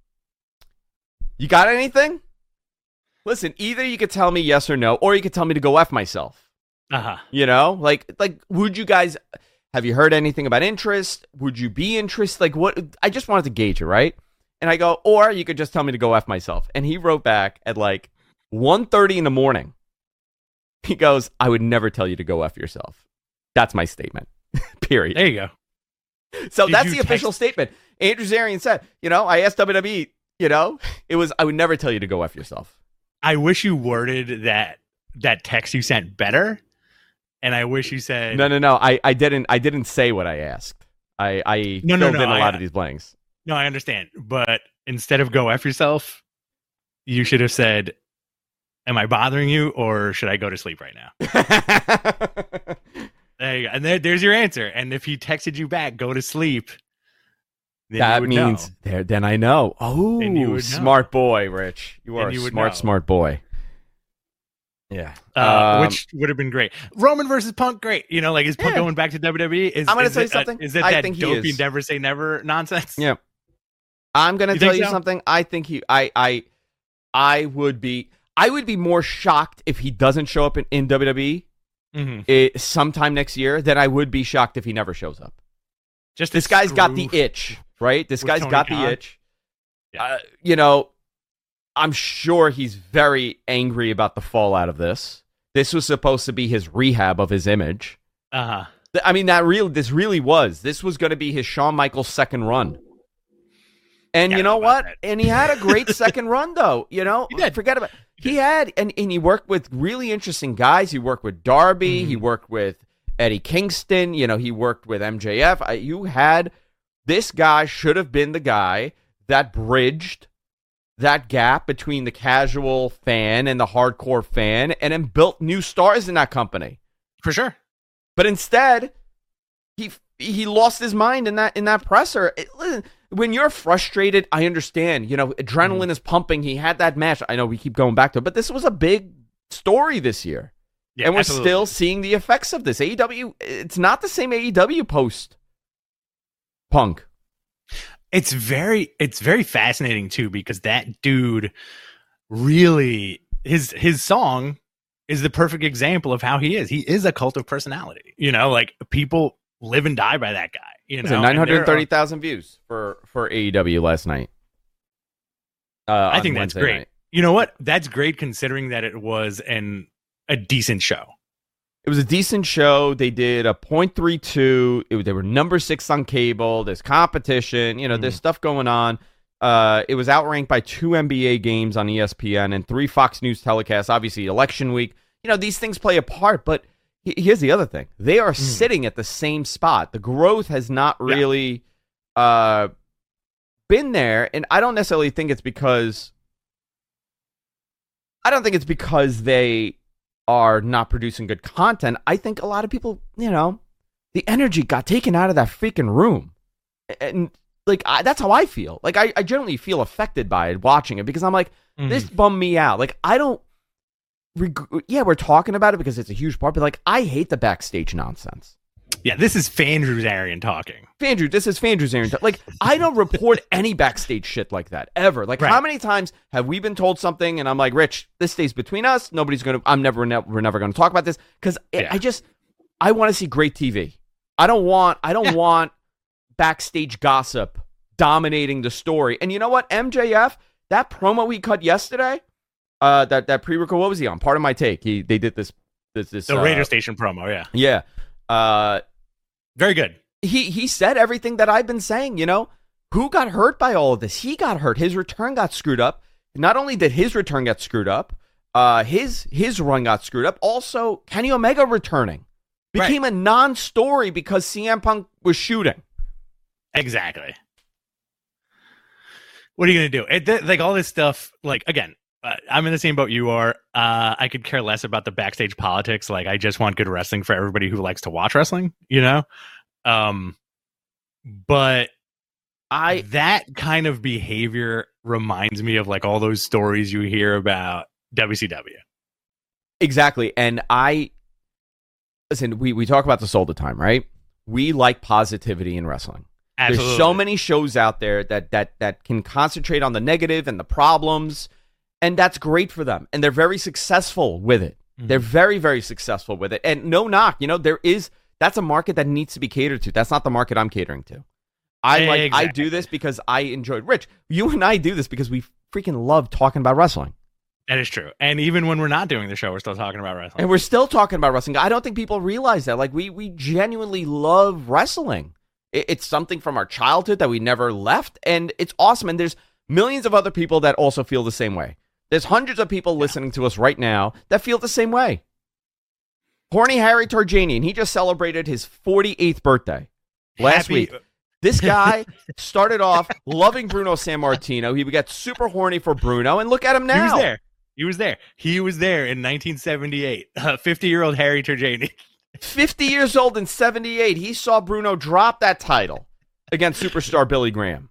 you got anything? Listen, either you could tell me yes or no, or you could tell me to go F myself. Uh-huh. You know, like like would you guys have you heard anything about interest? Would you be interested? Like what? I just wanted to gauge it, right?" And I go, or you could just tell me to go F myself. And he wrote back at like one thirty in the morning. He goes, I would never tell you to go F yourself. That's my statement. Period. There you go. So Did that's the text- official statement. Andrew Zarian said, you know, I asked W W E, you know, it was, I would never tell you to go F yourself. I wish you worded that that text you sent better. And I wish you said. No, no, no. I, I didn't, I didn't say what I asked. I, I no, filled no, no, in a I, lot of these blanks. No, I understand. But instead of go F yourself, you should have said, am I bothering you or should I go to sleep right now? There you go. And there, there's your answer. And if he texted you back, go to sleep, then that you would means know. There, then I know. Oh, you smart boy, Rich. You are you a smart, know. smart boy. Yeah. Uh, um, which would have been great. Roman versus Punk, great. You know, like is Punk yeah. going back to W W E? Is, I'm going to is tell you it, something. Uh, is it I that think he dopey is. never say never nonsense? Yeah. I'm going to You tell think you so? something. I think he, I, I, I would be, I would be more shocked if he doesn't show up in, in W W E Mm-hmm. it, sometime next year than I would be shocked if he never shows up. Just This guy's got the itch, right? This with guy's Tony got Khan? the itch. Yeah. Uh, you know, I'm sure he's very angry about the fallout of this. This was supposed to be his rehab of his image. Uh huh. Th- I mean, that real. This really was. This was going to be his Shawn Michaels second run. And Yeah, you know about what? that. And he had a great second run, though. You know, He did. forget about. He had, and, and he worked with really interesting guys. He worked with Darby. Mhm. He worked with Eddie Kingston. You know, he worked with M J F. I, you had this guy should have been the guy that bridged that gap between the casual fan and the hardcore fan, and then built new stars in that company. For sure. But instead, he he lost his mind in that in that presser. It, listen, when you're frustrated, I understand. You know, adrenaline Mm. is pumping. He had that match. I know we keep going back to it, but this was a big story this year. Yeah, and we're absolutely. still seeing the effects of this. A E W, it's not the same A E W post Punk. It's very it's very fascinating too, because that dude really his his song is the perfect example of how he is. He is a cult of personality. You know, like people live and die by that guy. You know, nine hundred thirty And thousand views for, for A E W last night. Uh, I on think that's Wednesday great. night. You know what? That's great considering that it was an a decent show. It was a decent show. They did a point three two. It, they were number six on cable. There's competition. You know, there's Mhm. stuff going on. Uh, it was outranked by two N B A games on E S P N and three Fox News telecasts. Obviously, election week. You know, these things play a part. But he- here's the other thing: they are sitting at the same spot. The growth has not Yeah. really uh, been there, and I don't necessarily think it's because. I don't think it's because they are not producing good content. I think a lot of people, you know, the energy got taken out of that freaking room. And like I, that's how I feel. Like I, I generally feel affected by it watching it because I'm like, Mhm. this bummed me out. Like I don't. Reg- yeah, we're talking about it because it's a huge part, but like I hate the backstage nonsense. Yeah, this is Fandrews Arian talking. Fandrew, this is Fandrew's Aaron. Like, I don't report any backstage shit like that ever. Like, Right. how many times have we been told something and I'm like, Rich, this stays between us. Nobody's gonna. I'm never. Ne- we're never gonna talk about this because Yeah. I just. I want to see great T V. I don't want. I don't Yeah. want backstage gossip dominating the story. And you know what, M J F, that promo we cut yesterday, uh, that that pre-record. What was he on? Part of my take. He they did this. This this. The uh, radio station promo, yeah. Yeah. Uh. Very good. He he said everything that I've been saying, you know. Who got hurt by all of this? He got hurt. His return got screwed up. Not only did his return get screwed up, uh, his his run got screwed up. Also, Kenny Omega returning became a non-story because C M Punk was shooting. Exactly. What are you going to do? It, th- like all this stuff, like, again, uh, I'm in the same boat you are. Uh, I could care less about the backstage politics. Like, I just want good wrestling for everybody who likes to watch wrestling, you know? Um, but I that kind of behavior reminds me of like all those stories you hear about W C W. exactly, and I listen. We we talk about this all the time, right? We like positivity in wrestling. Absolutely. There's so many shows out there that that that can concentrate on the negative and the problems, and that's great for them. And they're very successful with it. Mhm. They're very, very successful with it. And no knock, you know, there is that's a market that needs to be catered to. That's not the market I'm catering to. I like I Exactly. do this because I enjoyed Rich. You and I do this because we freaking love talking about wrestling. That is true. And even when we're not doing the show, we're still talking about wrestling. And we're still talking about wrestling. I don't think people realize that. Like we we genuinely love wrestling. It, it's something from our childhood that we never left, and it's awesome. And there's millions of other people that also feel the same way. There's hundreds of people listening to us right now that feel the same way. Horny Harry Tarjanian, he just celebrated his forty-eighth birthday last Happy- week. This guy started off loving Bruno Sammartino. He would get super horny for Bruno, and look at him now. He was there. He was there. He was there in nineteen seventy-eight. Uh, fifty-year-old Harry Turjani. fifty years old and seventy-eight. He saw Bruno drop that title against superstar Billy Graham.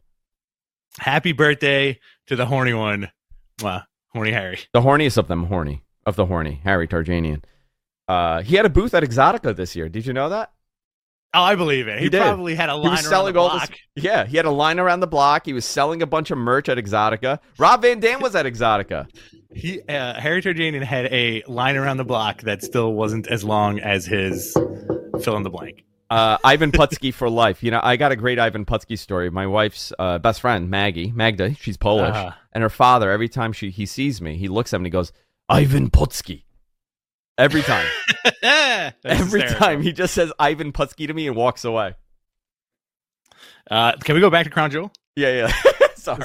Happy birthday to the horny one. Wow, horny Harry. The horniest of them, horny, of the horny, Harry Tarjanian. Uh, he had a booth at Exotica this year. Did you know that? Oh, I believe it. He, He did. probably had a He line was around selling the all block. this. Yeah, he had a line around the block. He was selling a bunch of merch at Exotica. Rob Van Dam was at Exotica. He uh, Harry Turjanian had a line around the block that still wasn't as long as his fill in the blank. Uh, Ivan Putski for life. You know, I got a great Ivan Putski story. My wife's uh, best friend, Maggie, Magda, she's Polish, Uh-huh. and her father, every time she he sees me, he looks at me and he goes, Ivan Putski. Every time. That's Every hysterical. time. He just says Ivan Putski to me and walks away. Uh, can we go back to Crown Jewel? Yeah, yeah. Sorry.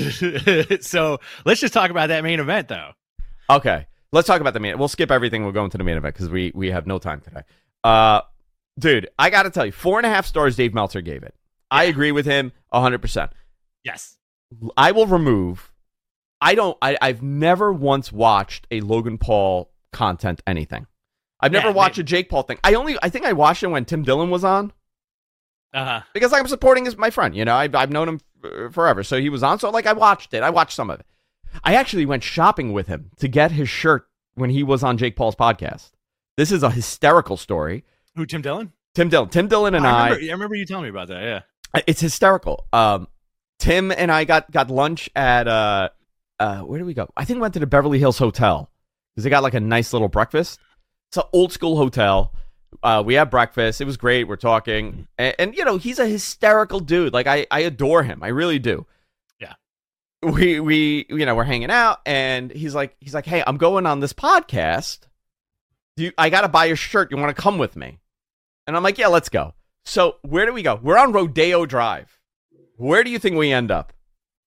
So let's just talk about that main event, though. Okay. Let's talk about the main. We'll skip everything. We'll go into the main event because we, we have no time today. Uh, dude, I got to tell you, four and a half stars Dave Meltzer gave it. I agree with him one hundred percent. Yes. I will remove. I don't. I, I've never once watched a Logan Paul content anything. I've never Yeah, watched they- a Jake Paul thing. I only. I think I watched it when Tim Dillon was on Uh-huh. because I'm supporting his my friend. You know, I've I've known him f- forever, so he was on. So like, I watched it. I watched some of it. I actually went shopping with him to get his shirt when he was on Jake Paul's podcast. This is a hysterical story. Who, Tim Dillon? Tim Dillon, Tim Dillon, and I I. remember, I remember you telling me about that, yeah. It's hysterical. Um, Tim and I got, got lunch at uh, uh, where did we go? I think we went to the Beverly Hills Hotel because they got like a nice little breakfast. It's an old school hotel. Uh, we had breakfast. It was great. We're talking, and, and you know he's a hysterical dude. Like I, I adore him. I really do. Yeah. We we you know we're hanging out, and he's like he's like, hey, I'm going on this podcast. Do you, I got to buy your shirt. You want to come with me? And I'm like, yeah, let's go. So where do we go? We're on Rodeo Drive. Where do you think we end up?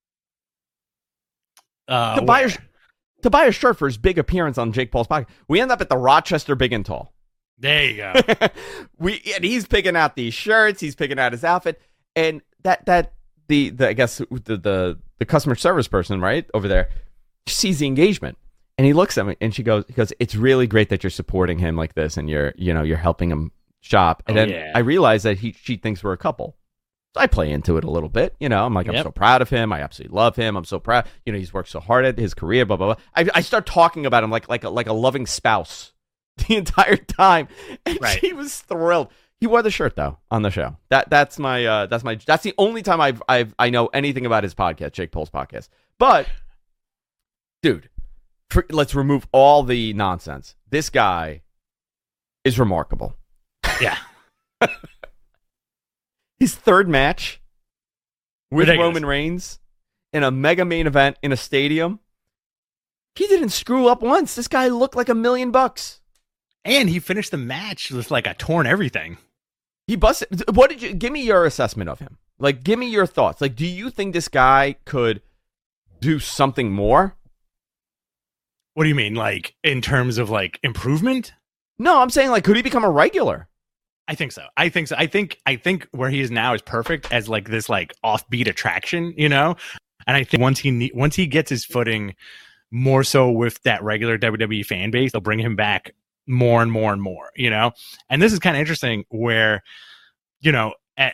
Uh, to buy a where? sh- to buy a shirt for his big appearance on Jake Paul's podcast. We end up at the Rochester Big and Tall. There you go. we and he's picking out these shirts. He's picking out his outfit, and that that the, the I guess the, the the customer service person right over there sees the engagement, and he looks at me, and she goes, he goes, it's really great that you're supporting him like this, and you're you know you're helping him shop. And Oh, then yeah. I realize that he she thinks we're a couple. So I play into it a little bit. You know, I'm like, Yep. I'm so proud of him. I absolutely love him. I'm so proud. You know, he's worked so hard at his career, blah, blah, blah. I, I start talking about him like, like, a, like a loving spouse the entire time. And Right. she was thrilled. He wore the shirt, though, on the show. That That's my, uh, that's my, that's the only time I've, I've, I know anything about his podcast, Jake Paul's podcast. But, dude, for, let's remove all the nonsense. This guy is remarkable. Yeah. His third match with Ridiculous. Roman Reigns in a mega main event in a stadium. He didn't screw up once. This guy looked like a million bucks. And he finished the match with like a torn everything. He busted. What did you give me your assessment of him? Like, give me your thoughts. Like, do you think this guy could do something more? What do you mean? Like in terms of like improvement? No, I'm saying, like, could he become a regular? I think so. I think so. I think I think where he is now is perfect as like this like offbeat attraction, you know? And I think once he ne- once he gets his footing more so with that regular W W E fan base, they'll bring him back more and more and more, you know? And this is kind of interesting where, you know, at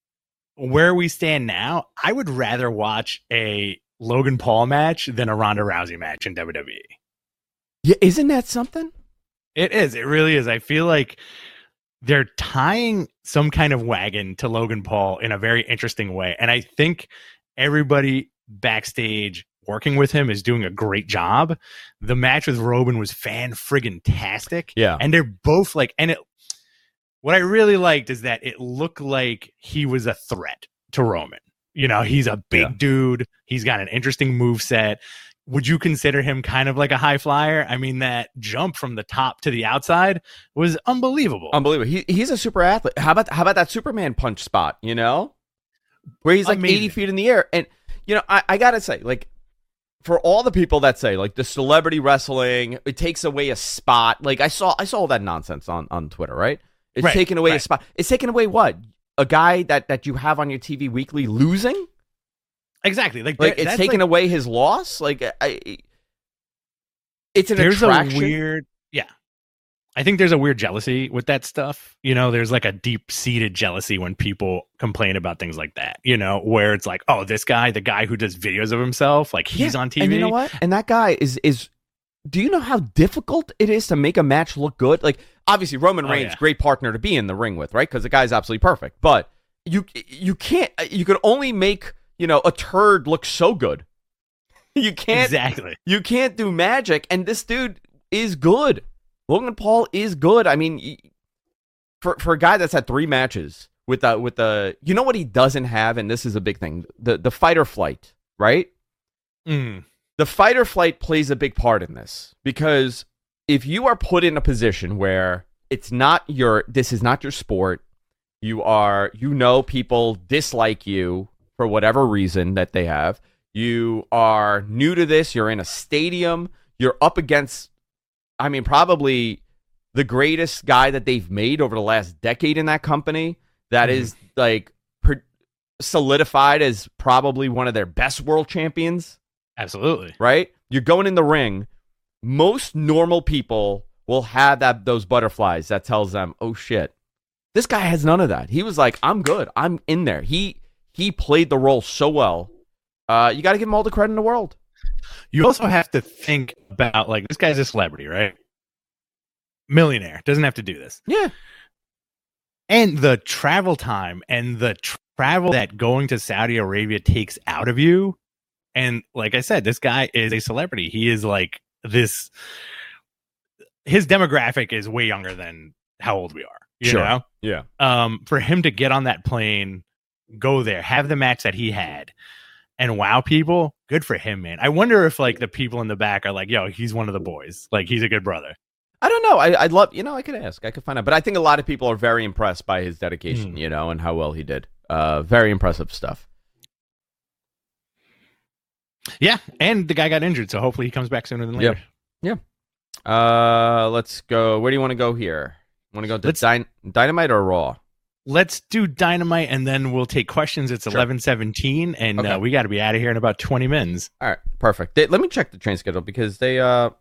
where we stand now, I would rather watch a Logan Paul match than a Ronda Rousey match in W W E. Yeah, isn't that something? It is. It really is. I feel like they're tying some kind of wagon to Logan Paul in a very interesting way. And I think everybody backstage working with him is doing a great job. The match with Roman was fan friggin' tastic. Yeah. And they're both like, and it, what I really liked is that it looked like he was a threat to Roman. You know, he's a big Yeah. dude. He's got an interesting moveset. Would you consider him kind of like a high flyer? I mean, that jump from the top to the outside was unbelievable. Unbelievable. He he's a super athlete. How about how about that Superman punch spot, you know? Where he's like Amazing. eighty feet in the air. And you know, I, I gotta say, like, for all the people that say, like, the celebrity wrestling, it takes away a spot. Like, I saw I saw all that nonsense on, on Twitter, right? It's Right, taking away a right. spot. It's taking away what? A guy that, that you have on your T V weekly losing? Exactly. Like, Like, there- it's that's taking like, away his loss? Like, I, it's an there's attraction. a weird, yeah. I think there's a weird jealousy with that stuff. You know, there's like a deep seated jealousy when people complain about things like that, you know, where it's like, oh, this guy, the guy who does videos of himself, like he's Yeah, on T V. And you know what? And that guy is is. Do you know how difficult it is to make a match look good? Like, obviously, Roman Oh, Reigns, yeah. great partner to be in the ring with, right? Because the guy's absolutely perfect. But you you can't. You could only make, you know, a turd look so good. You can't. Exactly. You can't do magic. And this dude is good. Logan Paul is good. I mean, y- for for a guy that's had three matches with the with the, you know what he doesn't have, and this is a big thing, the the fight or flight, right? Mm. The fight or flight plays a big part in this, because if you are put in a position where it's not your, this is not your sport, you are, you know, people dislike you for whatever reason that they have, you are new to this, you're in a stadium, you're up against, I mean, probably the greatest guy that they've made over the last decade in that company, that Mhm. is like per- solidified as probably one of their best world champions. Absolutely. Right? You're going in the ring. Most normal people will have that those butterflies that tells them, "Oh shit." This guy has none of that. He was like, "I'm good. I'm in there." He he played the role so well. Uh, you got to give him all the credit in the world. You also have to think about, like, this guy's a celebrity, right? Millionaire. Doesn't have to do this. Yeah. And the travel time and the tra- travel that going to Saudi Arabia takes out of you. And like I said, this guy is a celebrity. He is like this. His demographic is way younger than how old we are. You Sure. know? Yeah. Um, for him to get on that plane, go there, have the match that he had, and wow people, good for him, man. I wonder if like the people in the back are like, yo, he's one of the boys. Like, he's a good brother. I don't know. I, I'd love, you know, I could ask. I could find out. But I think a lot of people are very impressed by his dedication, Mm. you know, and how well he did. Uh, very impressive stuff. Yeah, and the guy got injured, so hopefully he comes back sooner than later. Yep. Uh, let's go. Where do you want to go here? Want to go to Let's- Dyn- Dynamite or Raw? Let's do Dynamite, and then we'll take questions. It's Sure. eleven seventeen, and Okay. uh, we got to be out of here in about twenty minutes. All right, perfect. They, let me check the train schedule because they uh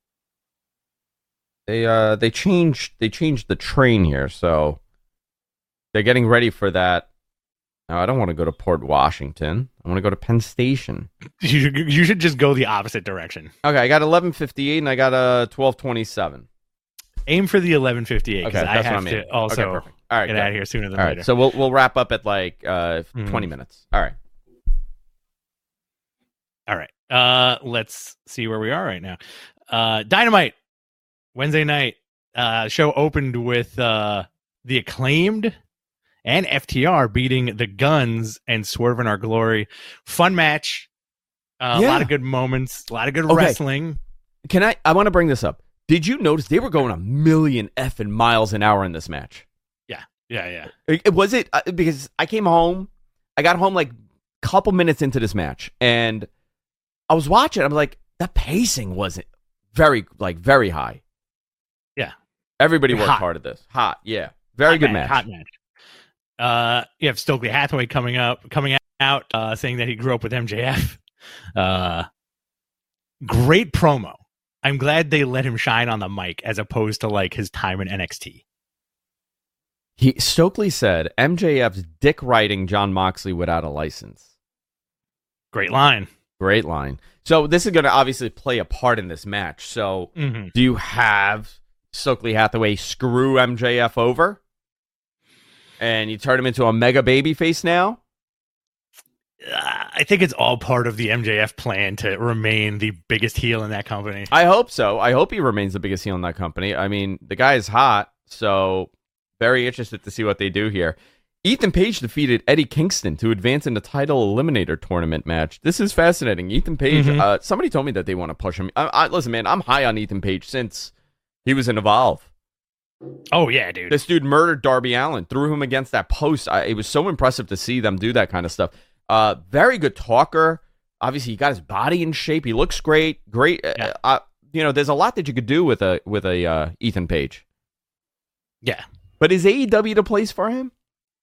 they uh they changed they changed the train here, so they're getting ready for that No, I don't want to go to Port Washington. I want to go to Penn Station. You should, you should just go the opposite direction. Okay, I got eleven fifty-eight and I got a twelve twenty-seven. Aim for the eleven fifty-eight because Okay, I that's what have I mean. to also Okay, perfect. All right, get good. out of here sooner than All later. right, so we'll we'll wrap up at like uh, Mhm. twenty minutes. All right. All right. Uh, let's see where we are right now. Uh, Dynamite Wednesday night uh, show opened with uh, the Acclaimed and F T R beating the Guns and Swerve in Our Glory. Fun match. Uh, A Yeah. lot of good moments. A lot of good Okay. wrestling. Can I? I want to bring this up. Did you notice they were going a million effing miles an hour in this match? Yeah, yeah. It, it- was it uh, because I came home, I got home like a couple minutes into this match, and I was watching. I'm like, the pacing wasn't very like very high. Yeah. Everybody worked Hot. hard at this. Hot, yeah, very Hot good match, match. Hot match. Uh, you have Stokely Hathaway coming up, coming out, uh, saying that he grew up with M J F. Uh, great promo. I'm glad they let him shine on the mic as opposed to like his time in N X T. He Stokely said M J F's dick riding John Moxley without a license. Great line. Great line. So this is going to obviously play a part in this match. So Mm-hmm. do you have Stokely Hathaway screw M J F over? And you turn him into a mega baby face now? Uh, I think it's all part of the M J F plan to remain the biggest heel in that company. I hope so. I hope he remains the biggest heel in that company. I mean, the guy is hot, so very interested to see what they do here. Ethan Page defeated Eddie Kingston to advance in the title eliminator tournament match. This is fascinating. Ethan Page, Mhm. uh, somebody told me that they want to push him. I, I, listen, man, I'm high on Ethan Page since he was in Evolve. Oh yeah, dude. This dude murdered Darby Allin, threw him against that post. I, it was so impressive to see them do that kind of stuff. Uh, very good talker. Obviously, he got his body in shape. He looks great. Great. Uh, Yeah. uh, you know, there's a lot that you could do with a with a uh, Ethan Page. Yeah. But is A E W the place for him?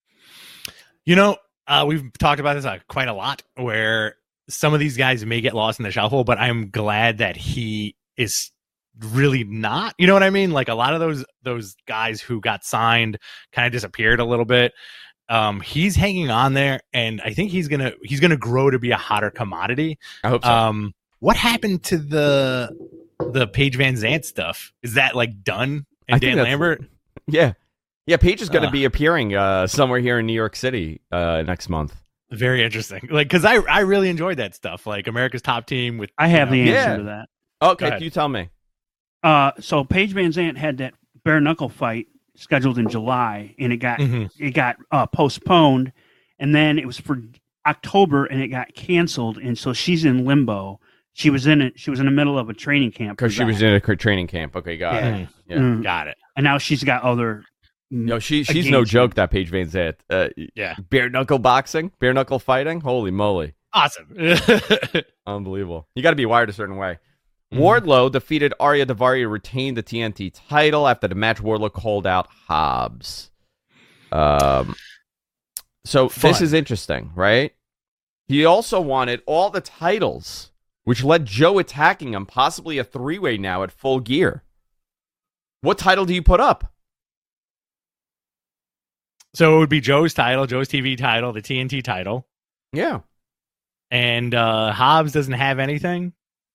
You know, uh, we've talked about this uh, quite a lot, where some of these guys may get lost in the shuffle, but I'm glad that he is really not. You know what I mean? Like a lot of those those guys who got signed kind of disappeared a little bit. Um, he's hanging on there, and I think he's gonna he's gonna grow to be a hotter commodity. I hope so. Um, what happened to the the Paige Van Zant stuff? Is that like done? I And think Dan that's- Lambert? yeah. Yeah, Page is going to Uh. be appearing uh, somewhere here in New York City uh, next month. Very interesting. Like, because I I really enjoyed that stuff. Like America's Top Team with. I have you the know, answer Yeah. to that. Okay, ahead. you tell me. Uh, so Paige Van Zant had that bare knuckle fight scheduled in July, and it got Mhm. it got uh, postponed, and then it was for October, and it got canceled, and so she's in limbo. She was in it. She was in the middle of a training camp Because for she was that. in a cr- training camp. Okay, got Yeah. it. Yeah. Mm. Got it. and now she's got other. No, she she's Against no him. joke, that Paige Van Zant. Uh, Yeah. bare knuckle boxing, bare knuckle fighting. Holy moly. Awesome. Unbelievable. You got to be wired a certain way. Mhm. Wardlow defeated Arya Daivari to retain the T N T title. After the match, Wardlow called out Hobbs. Um, so Fun. this is interesting, right? He also wanted all the titles, which led Joe attacking him, possibly a three-way now at Full Gear. What title do you put up? So it would be Joe's title, Joe's T V title, the T N T title, Yeah. and uh, Hobbs doesn't have anything.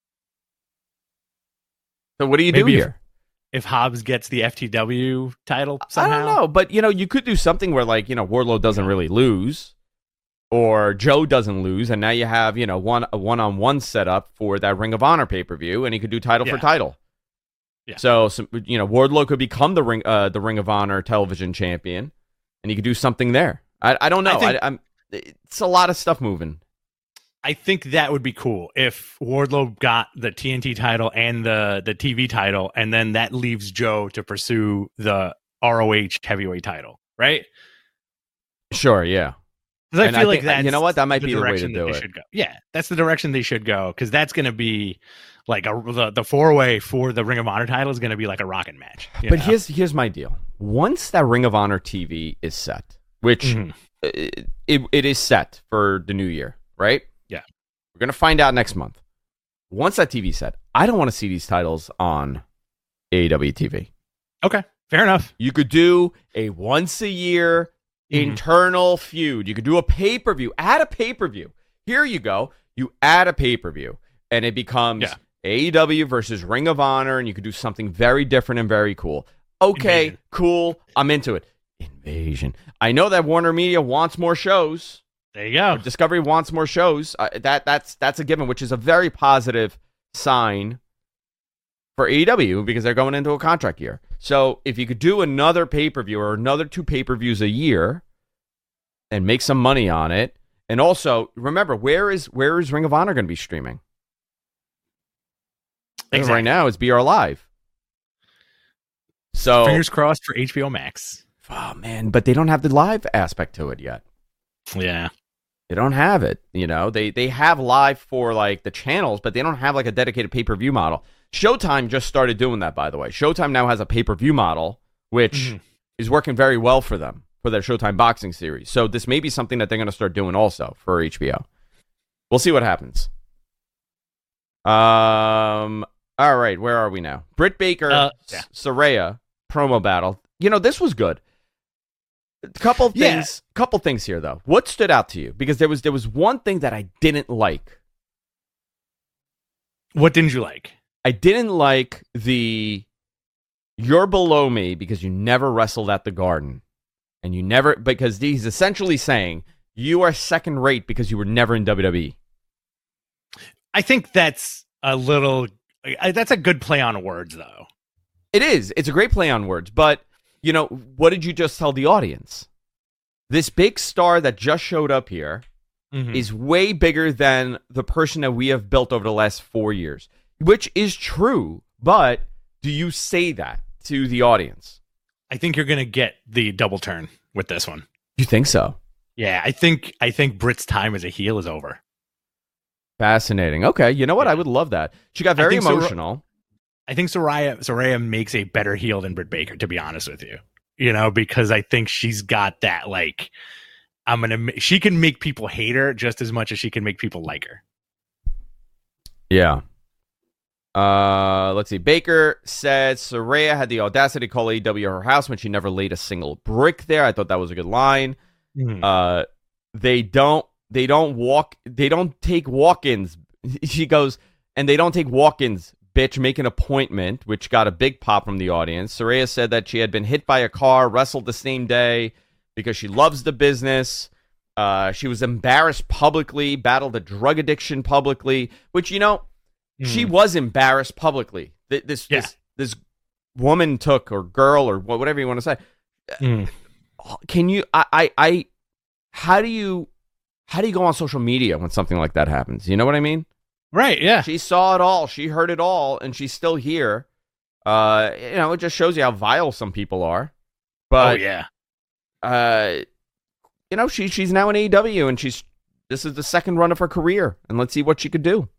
So what do you Maybe do if- here? If Hobbs gets the F T W title I somehow, don't know, but you know, you could do something where, like, you know, Wardlow doesn't really lose, or Joe doesn't lose, and now you have, you know, one a one-on-one setup for that Ring of Honor pay-per-view, and he could do title Yeah. for title. Yeah. So, some, you know, Wardlow could become the ring, uh, the Ring of Honor television champion, and he could do something there. I, I don't know. I think- I, I'm. It's a lot of stuff moving. I think that would be cool if Wardlow got the T N T title and the the T V title, and then that leaves Joe to pursue the R O H heavyweight title, right? Sure. Yeah. Because I And feel I like think- that's you know what? That might the be the way to direction that do they it. should go. Yeah, that's the direction they should go, because that's going to be like a the, the four way for the Ring of Honor title is going to be like a rocket match. you But know? here's here's my deal. Once that Ring of Honor T V is set, which Mhm. it, it, it is set for the new year, right? Yeah. We're going to find out next month. Once that T V set, I don't want to see these titles on A E W T V. Okay, fair enough. You could do a once a year internal feud. You could do a pay-per-view. Add a pay-per-view. Here you go. You add a pay-per-view, and it becomes Yeah. A E W versus Ring of Honor, and you could do something very different and very cool. Okay, Invasion. cool. I'm into it. Invasion. I know that Warner Media wants more shows. There you go. Discovery wants more shows. Uh, that that's that's a given, which is a very positive sign for A E W because they're going into a contract year. So if you could do another pay-per-view or another two pay-per-views a year and make some money on it, and also remember where is where is Ring of Honor going to be streaming? Because Exactly. right now it's B R Live. So Fingers crossed for H B O Max. oh man, but they don't have the live aspect to it yet. Yeah. They don't have it. You know, they they have live for like the channels, but they don't have like a dedicated pay-per-view model. Showtime just started doing that, by the way. Showtime now has a pay-per-view model, which Mhm. is working very well for them for their Showtime boxing series. So this may be something that they're going to start doing also for H B O. We'll see what happens. Um. All right, where are we now? Britt Baker, Uh, S- yeah. Saraya promo battle. You know, this was good. A couple things. Yeah. Couple things here, though. What stood out to you? Because there was there was one thing that I didn't like. What didn't you like? I didn't like the you're below me because you never wrestled at the Garden. And you never, because he's essentially saying you are second rate because you were never in W W E. I think that's a little. I, that's a good play on words, though. It is. It's a great play on words. But, you know, what did you just tell the audience? This big star that just showed up here Mhm. is way bigger than the person that we have built over the last four years, which is true. But do you say that to the audience? I think you're gonna get the double turn with this one. You think so? Yeah, I think I think Britt's time as a heel is over. Fascinating. Okay, you know what? Yeah. I would love that. She got very think so- emotional. I think Soraya Soraya makes a better heel than Britt Baker, to be honest with you. You know, because I think she's got that like I'm gonna. ma- She can make people hate her just as much as she can make people like her. Yeah. Uh, let's see. Baker said Saraya had the audacity to call A E W her house when she never laid a single brick there. I thought that was a good line. Mhm. Uh, they don't. They don't walk. They don't take walk-ins. She goes, and they don't take walk-ins. Bitch, make an appointment, which got a big pop from the audience. Saraya said that she had been hit by a car, wrestled the same day because she loves the business. Uh, she was embarrassed publicly, battled a drug addiction publicly, which, you know, she Mhm. was embarrassed publicly. Th- This, Yeah. this, this woman took, or girl, or wha- whatever you want to say. Mhm. Can you, I, I, I, how do you, how do you go on social media when something like that happens? You know what I mean? Right? Yeah. She saw it all. She heard it all, and she's still here. Uh, you know, it just shows you how vile some people are. Oh But, yeah. uh, you know, she she's now in A E W, and she's this is the second run of her career, and let's see what she could do.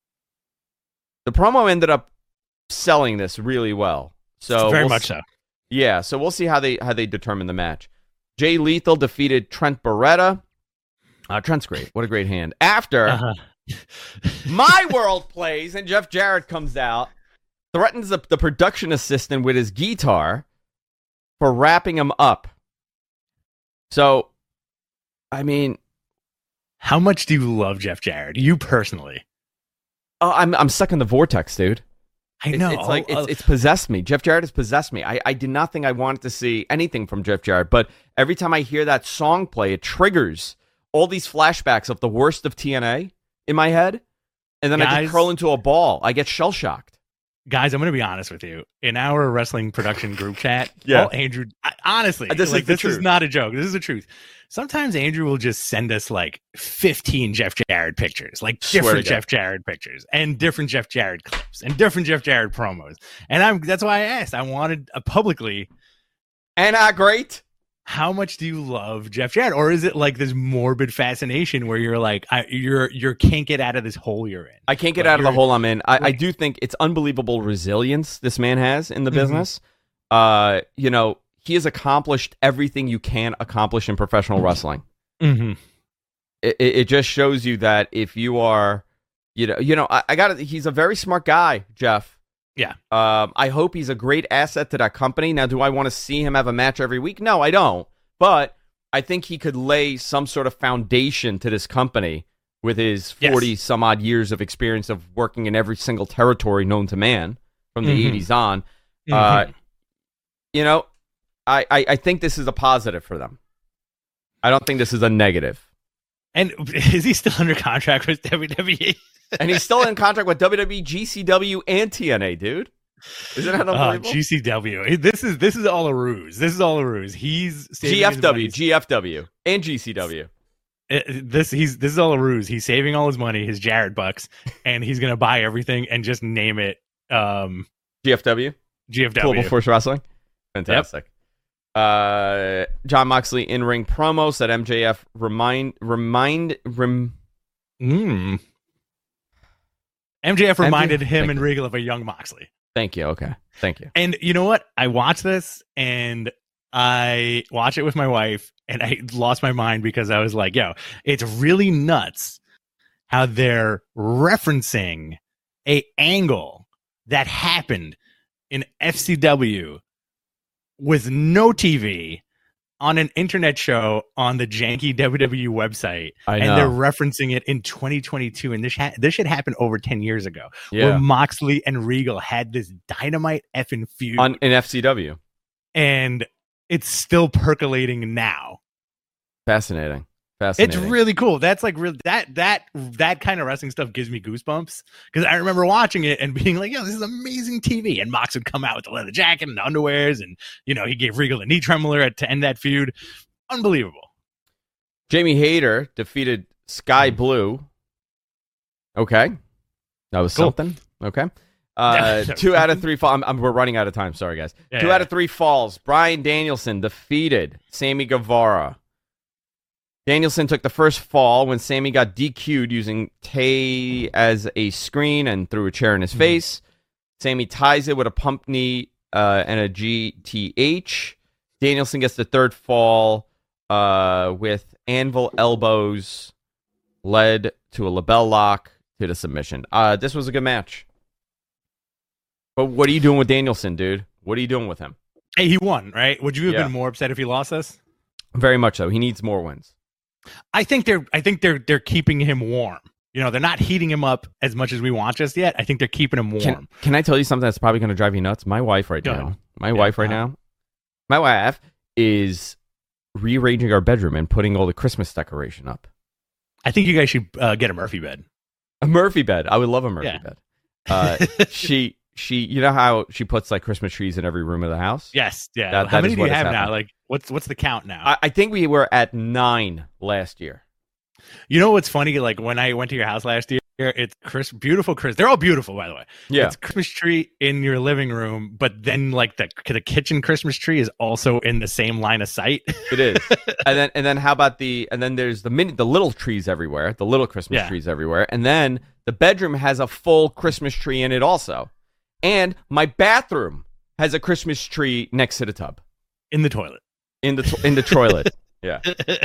The promo ended up selling this really well, so Very we'll much s- so. Yeah, so we'll see how they how they determine the match. Jay Lethal defeated Trent Beretta. Uh, Trent's great. What a great hand. After Uh-huh. My World plays and Jeff Jarrett comes out, threatens the, the production assistant with his guitar for wrapping him up. So, I mean, How much do you love Jeff Jarrett? You personally? oh, I'm I'm stuck in the vortex, dude. I It- know. it's like Oh, it's, it's possessed me. Jeff Jarrett has possessed me. I, I did not think I wanted to see anything from Jeff Jarrett, but every time I hear that song play, it triggers all these flashbacks of the worst of T N A in my head, and then I Guys- just curl into a ball. I get shell shocked. guys, I'm going to be honest with you. In our wrestling production group chat, Yeah. all Andrew, I, honestly, This is like the this is truth. not a joke. This is the truth. Sometimes Andrew will just send us like fifteen Jeff Jarrett pictures, like Swear to different God. Jeff Jarrett pictures and different Jeff Jarrett clips and different Jeff Jarrett promos. And I'm that's why I asked. I wanted uh, publicly, And uh, great. how much do you love Jeff Jarrett, or is it like this morbid fascination where you're like, I, you're you can't get out of this hole you're in? I can't get Like, out of the you're- hole I'm in. I, I Right. do think it's unbelievable resilience this man has in the Mhm. business. Uh, you know, he has accomplished everything you can accomplish in professional wrestling. Mm-hmm. It, it, it just shows you that if you are, you know, you know, I, I got it. He's a very smart guy, Jeff. Yeah. Um, I hope he's a great asset to that company. Now, do I want to see him have a match every week? No, I don't. But I think he could lay some sort of foundation to this company with his Yes. forty some odd years of experience of working in every single territory known to man from the Mhm. eighties on. Mhm. Uh, you know, I, I, I think this is a positive for them. I don't think this is a negative. And is he still under contract with W W E? And he's still in contract with W W E, G C W, and T N A, dude. Isn't that Uh, unbelievable? G C W. This is this is all a ruse. This is all a ruse. He's saving G F W, his money. G F W, and G C W. Uh, This he's this is all a ruse. He's saving all his money, his Jared bucks, and he's gonna buy everything and just name it um, G F W, G F W. Global Force Wrestling. Fantastic. Uh, John Moxley in ring promo said M J F remind remind rem. Mm. M J F reminded him Thank and you. Regal of a young Moxley. Thank you. Okay. Thank you. And you know what? I watched this and I watched it with my wife and I lost my mind because I was like, yo, it's really nuts how they're referencing a angle that happened in F C W with no T V on an internet show on the janky W W E website. I and know. they're referencing it in twenty twenty-two. And this, ha- this shit happened over ten years ago. Yeah. Where Moxley and Regal had this dynamite effing feud. On in F C W. and it's still percolating now. Fascinating. It's Fascinating. really cool. That's like real that that that kind of wrestling stuff gives me goosebumps because I remember watching it and being like, "Yo, this is amazing T V." And Mox would come out with the leather jacket and the underwears, and you know he gave Regal a knee trembler at, to end that feud. Unbelievable. Jamie Hayter defeated Sky Blue. Okay. That was Cool. something. Okay. Uh, Yeah. two out of three fall. I'm, I'm- we're running out of time. Sorry, guys. Yeah, two yeah. out of three falls. Bryan Danielson defeated Sammy Guevara. Danielson took the first fall when Sammy got D Q'd using Tay as a screen and threw a chair in his Mhm. face. Sammy ties it with a pump knee uh, and a G T H. Danielson gets the third fall uh, with anvil elbows, led to a label lock to the submission. Uh, this was a good match. But what are you doing with Danielson, dude? What are you doing with him? Hey, he won, right? Would you have Yeah. been more upset if he lost this? Very much so. He needs more wins. I think they're I think they're they're keeping him warm. You know, they're not heating him up as much as we want just yet. I think they're keeping him warm. Can, can I tell you something that's probably going to drive you nuts? My wife right Go now, ahead. my Yeah, wife right uh-huh. now, my wife is rearranging our bedroom and putting all the Christmas decoration up. I think you guys should uh, get a Murphy bed. A Murphy bed. I would love a Murphy Yeah. bed. Uh, she, she, you know how she puts like Christmas trees in every room of the house? Yes, yeah. That- How that many is do what you has have now? happened. Like, what's what's the count now? I, I think we were at nine last year. you know what's funny? Like when I went to your house last year, it's Chris, beautiful Chris. They're all beautiful, by the way. Yeah. It's Christmas tree in your living room, but then like the the kitchen Christmas tree is also in the same line of sight. It is. and then and then how about the and then there's the mini the little trees everywhere, the little Christmas Yeah. trees everywhere. And then the bedroom has a full Christmas tree in it also. And my bathroom has a Christmas tree next to the tub. in the toilet. In the to- in the toilet. Yeah.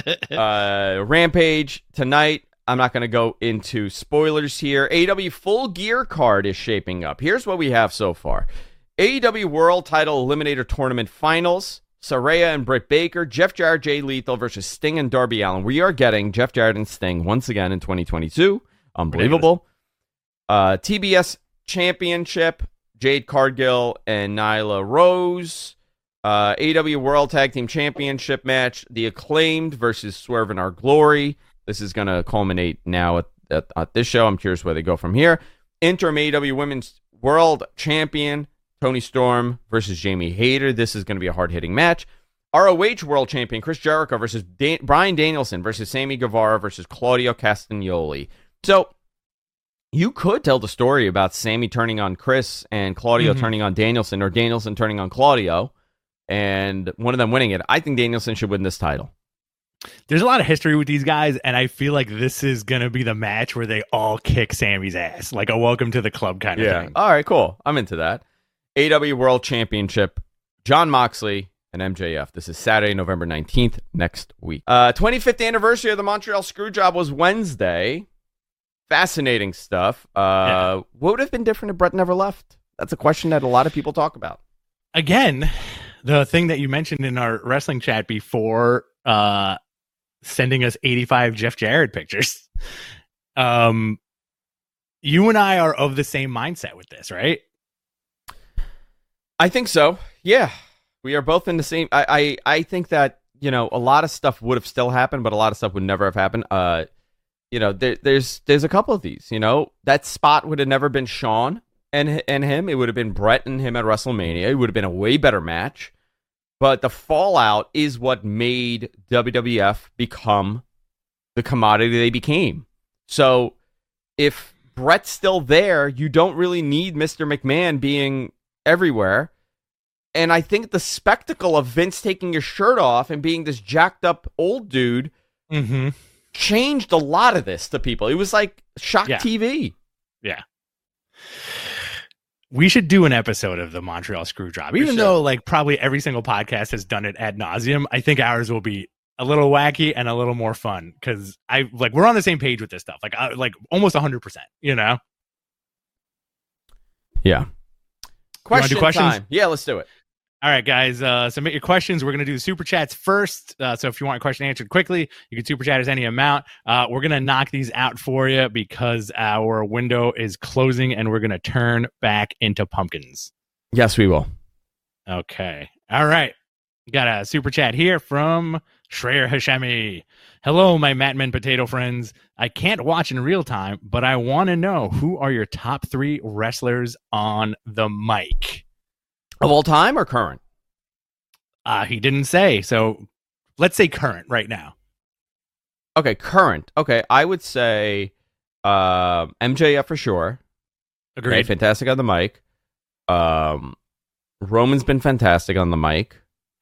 Uh Rampage tonight. I'm not going to go into spoilers here. A E W Full Gear card is shaping up. Here's what we have so far. A E W World Title Eliminator Tournament Finals. Saraya and Britt Baker. Jeff Jarrett, Jay Lethal versus Sting and Darby Allin. We are getting Jeff Jarrett and Sting once again in twenty twenty-two. Unbelievable. Uh, T B S Championship. Jade Cargill and Nyla Rose. Uh, A E W World Tag Team Championship match. The Acclaimed versus Swerve in Our Glory. This is going to culminate now at, at, at this show. I'm curious where they go from here. Interim A E W Women's World Champion Tony Storm versus Jamie Hayter. This is going to be a hard-hitting match. R O H World Champion Chris Jericho versus Dan- Bryan Danielson versus Sammy Guevara versus Claudio Castagnoli. So you could tell the story about Sammy turning on Chris and Claudio Mhm. turning on Danielson, or Danielson turning on Claudio, and one of them winning it. I think Danielson should win this title. There's a lot of history with these guys, and I feel like this is gonna be the match where they all kick Sammy's ass, like a welcome to the club kind of thing. All right, cool. I'm into that. A E W World Championship, John Moxley and M J F. This is Saturday, November nineteenth, next week. Uh, twenty-fifth anniversary of the Montreal Screwjob was Wednesday. Fascinating stuff. Uh, Yeah. What would have been different if Brett never left? That's a question that a lot of people talk about. Again, the thing that you mentioned in our wrestling chat before uh, sending us eighty-five Jeff Jarrett pictures. Um, you and I are of the same mindset with this, right? I think so. Yeah, we are both in the same. I, I, I think that, you know, a lot of stuff would have still happened, but a lot of stuff would never have happened. Uh, you know, there, there's there's a couple of these. You know, that spot would have never been Shawn and and him. It would have been Brett and him at WrestleMania. It would have been a way better match. But the fallout is what made W W F become the commodity they became. So if Brett's still there, you don't really need Mister McMahon being everywhere. And I think the spectacle of Vince taking his shirt off and being this jacked up old dude Mm-hmm. changed a lot of this to people. It was like shock Yeah. T V. Yeah. We should do an episode of the Montreal Screwjob. Even should. though like probably every single podcast has done it ad nauseum, I think ours will be a little wacky and a little more fun because I like we're on the same page with this stuff. Like I, like almost one hundred percent, you know? Yeah. wanna do Question questions? time. Yeah, let's do it. All right, guys, uh, submit your questions. We're going to do the super chats first. Uh, so if you want a question answered quickly, you can super chat us any amount. Uh, we're going to knock these out for you because our window is closing and we're going to turn back into pumpkins. Yes, we will. Okay. All right. Got a super chat here from Shreya Hashemi. Hello, my Matman potato friends. I can't watch in real time, but I want to know who are your top three wrestlers on the mic? Of all time or current? Uh, he didn't say. So let's say current right now. Okay, current. Okay, I would say uh, M J F for sure. Agreed. Okay, fantastic on the mic. Um, Roman's been fantastic on the mic.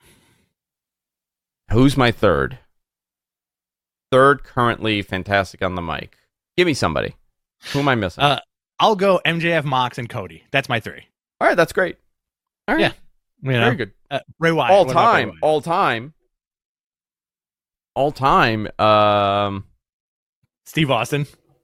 Who's my third? Third, currently fantastic on the mic. Give me somebody. Who am I missing? Uh, I'll go M J F, Mox, and Cody. That's my three. All right, that's great. All right. Yeah. You know, Very good. Uh, Bray Wyatt. All What about Bray time. Wyatt? All time. All time. Um, Steve Austin.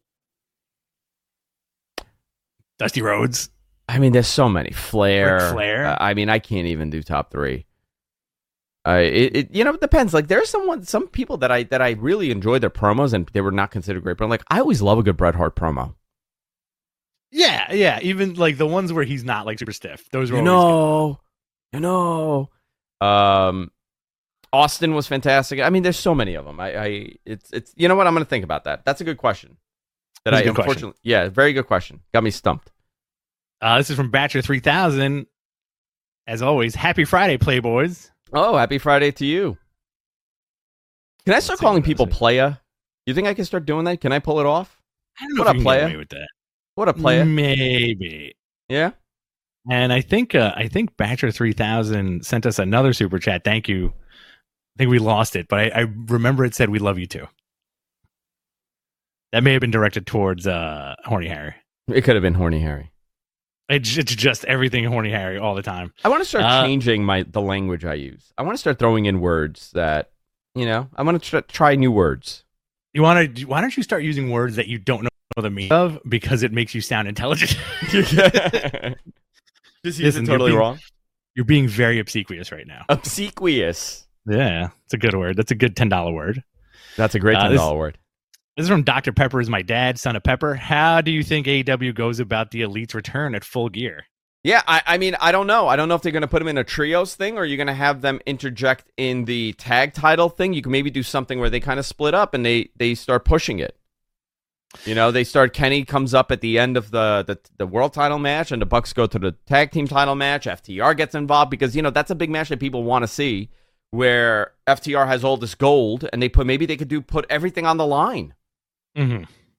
Dusty Rhodes. I mean, there's so many. Flair. Ric Flair. Uh, I mean, I can't even do top three. Uh, it, it you know it depends. Like there's someone, some people that I that I really enjoy their promos, and they were not considered great. But I'm like, I always love a good Bret Hart promo. Yeah, yeah. Even like the ones where he's not like super stiff. Those were You always know, you know. Um, Austin was fantastic. I mean, there's so many of them. I, I it's it's you know what? I'm going to think about that. That's a good question. That That's I a good unfortunately, question. yeah, very good question. Got me stumped. good. Uh, this is from Batcher three thousand. As always, happy Friday, Playboys. Oh, happy Friday to you. Can I start Let's see calling what people else. playa? You think I can start doing that? Can I pull it off? I don't know What if a you can player. get away with that. What a playa. Maybe. Yeah. And I think uh, I think Batcher three thousand sent us another super chat. Thank you. I think we lost it, but I, I remember it said we love you too. That may have been directed towards uh, Horny Harry. It could have been Horny Harry. It's, it's just everything Horny Harry all the time. I want to start Uh, changing my the language I use. I want to start throwing in words that, you know, I want to tr- try new words. You want to? Why don't you start using words that you don't know the meaning of because it makes you sound intelligent? Just use Listen, it you're totally being- wrong. You're being very obsequious right now. Obsequious. Yeah, it's a good word. That's a good ten dollar word. That's a great Uh, ten this- dollar word. This is from Doctor Pepper is my dad, son of Pepper. How do you think A E W goes about the Elite's return at Full Gear? Yeah, I, I mean, I don't know. I don't know if they're going to put them in a trios thing or you're going to have them interject in the tag title thing. You can maybe do something where they kind of split up and they, they start pushing it. You know, they start, Kenny comes up at the end of the, the, the world title match and the Bucks go to the tag team title match. F T R gets involved because, you know, that's a big match that people want to see where F T R has all this gold and they put, maybe they could do, put everything on the line. Mm-hmm.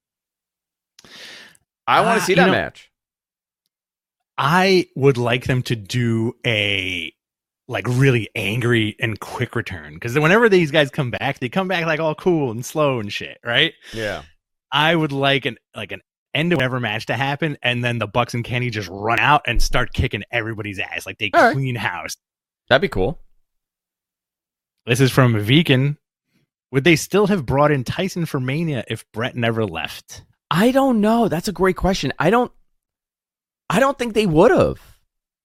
I want Uh, to see you that know- match. I would like them to do a like really angry and quick return because whenever these guys come back, they come back like all cool and slow and shit, right? Yeah. I would like an like an end of whatever match to happen, and then the Bucks and Kenny just run out and start kicking everybody's ass like they All right. clean house. That'd be cool. This is from Viken. Would they still have brought in Tyson for Mania if Brett never left? I don't know. That's a great question. I don't I don't think they would have.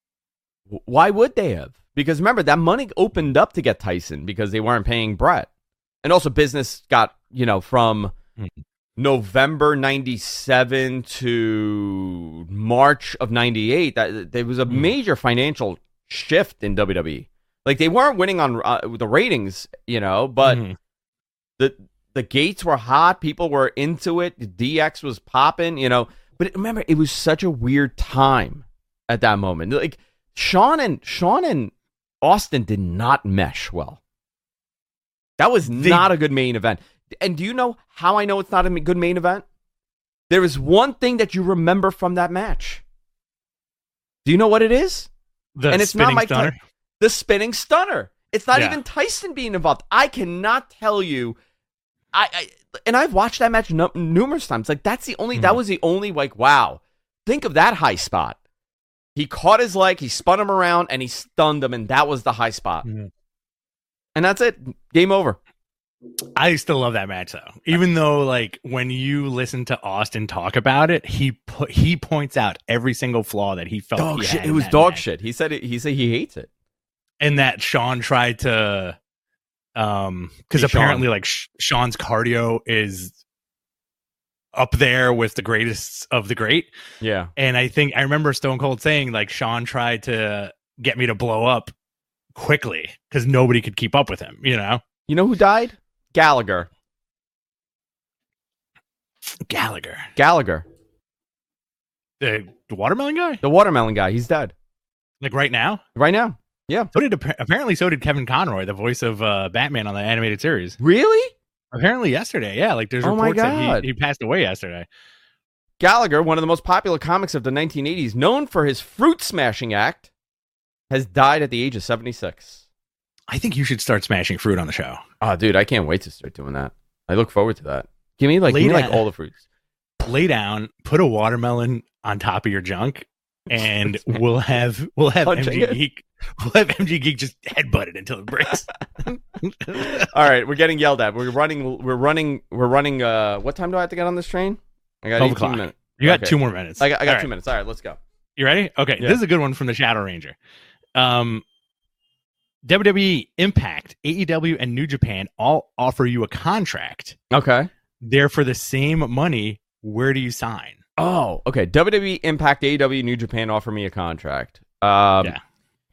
Why would they have? Because remember, that money opened up to get Tyson because they weren't paying Brett. And also business got, you know, from Hmm. November ninety-seven to March of ninety-eight, that there was a Hmm. major financial shift in W W E. Like they weren't winning on uh, the ratings, you know, but Mhm. the the gates were hot, people were into it, D X was popping, you know. But remember, it was such a weird time at that moment. Like Shawn and Shawn and Austin did not mesh well. That was They- not a good main event. And do you know how I know it's not a good main event? There is one thing that you remember from that match. Do you know what it is? The and it's not spinning Mike stunner. Ty- the spinning stunner. It's not Yeah. even Tyson being involved. I cannot tell you. I, I and I've watched that match nu- numerous times. Like that's the only. That Mhm. was the only. Like wow. Think of that high spot. He caught his leg. He spun him around and he stunned him, and that was the high spot. Mhm. And that's it. Game over. I still love that match though. Even though like when you listen to Austin talk about it, he put he points out every single flaw that he felt Dog he shit. had It in was that dog match. shit. He said it. He said he hates it. And that Sean tried to um because Hey, Sean. apparently like Sh- Sean's cardio is up there with the greatest of the great. Yeah. And I think I remember Stone Cold saying like Sean tried to get me to blow up quickly because nobody could keep up with him, you know? You know who died? Gallagher. Gallagher. Gallagher. The, the watermelon guy? The watermelon guy. He's dead Like right now? right now. So did appa- apparently so did Kevin Conroy, the voice of uh, Batman on the animated series. Really? Apparently yesterday, yeah. Like there's Oh my reports that God. he, he passed away yesterday. Gallagher, one of the most popular comics of the nineteen eighties, known for his fruit smashing act, has died at the age of seventy-six. I think you should start smashing fruit on the show. Oh, dude, I can't wait to start doing that. I look forward to that. Give me like, Lay give me like down. all the fruits. Lay down, put a watermelon on top of your junk, and we'll have we'll have Punching M G it. Geek we'll have M G Geek just headbutt it until it breaks. All right, we're getting yelled at. We're running. We're running. We're running. Uh, what time do I have to get on this train? I got twelve eighteen o'clock. minutes. You got Okay. two more minutes. I got, I got All two right. minutes. All right, let's go. You ready? Okay, Yeah. this is a good one from the Shadow Ranger. Um, W W E, Impact, A E W, and New Japan all offer you a contract. Okay. They're for the same money. Where do you sign? Oh, okay. W W E, Impact, A E W, New Japan offer me a contract. Um, Yeah.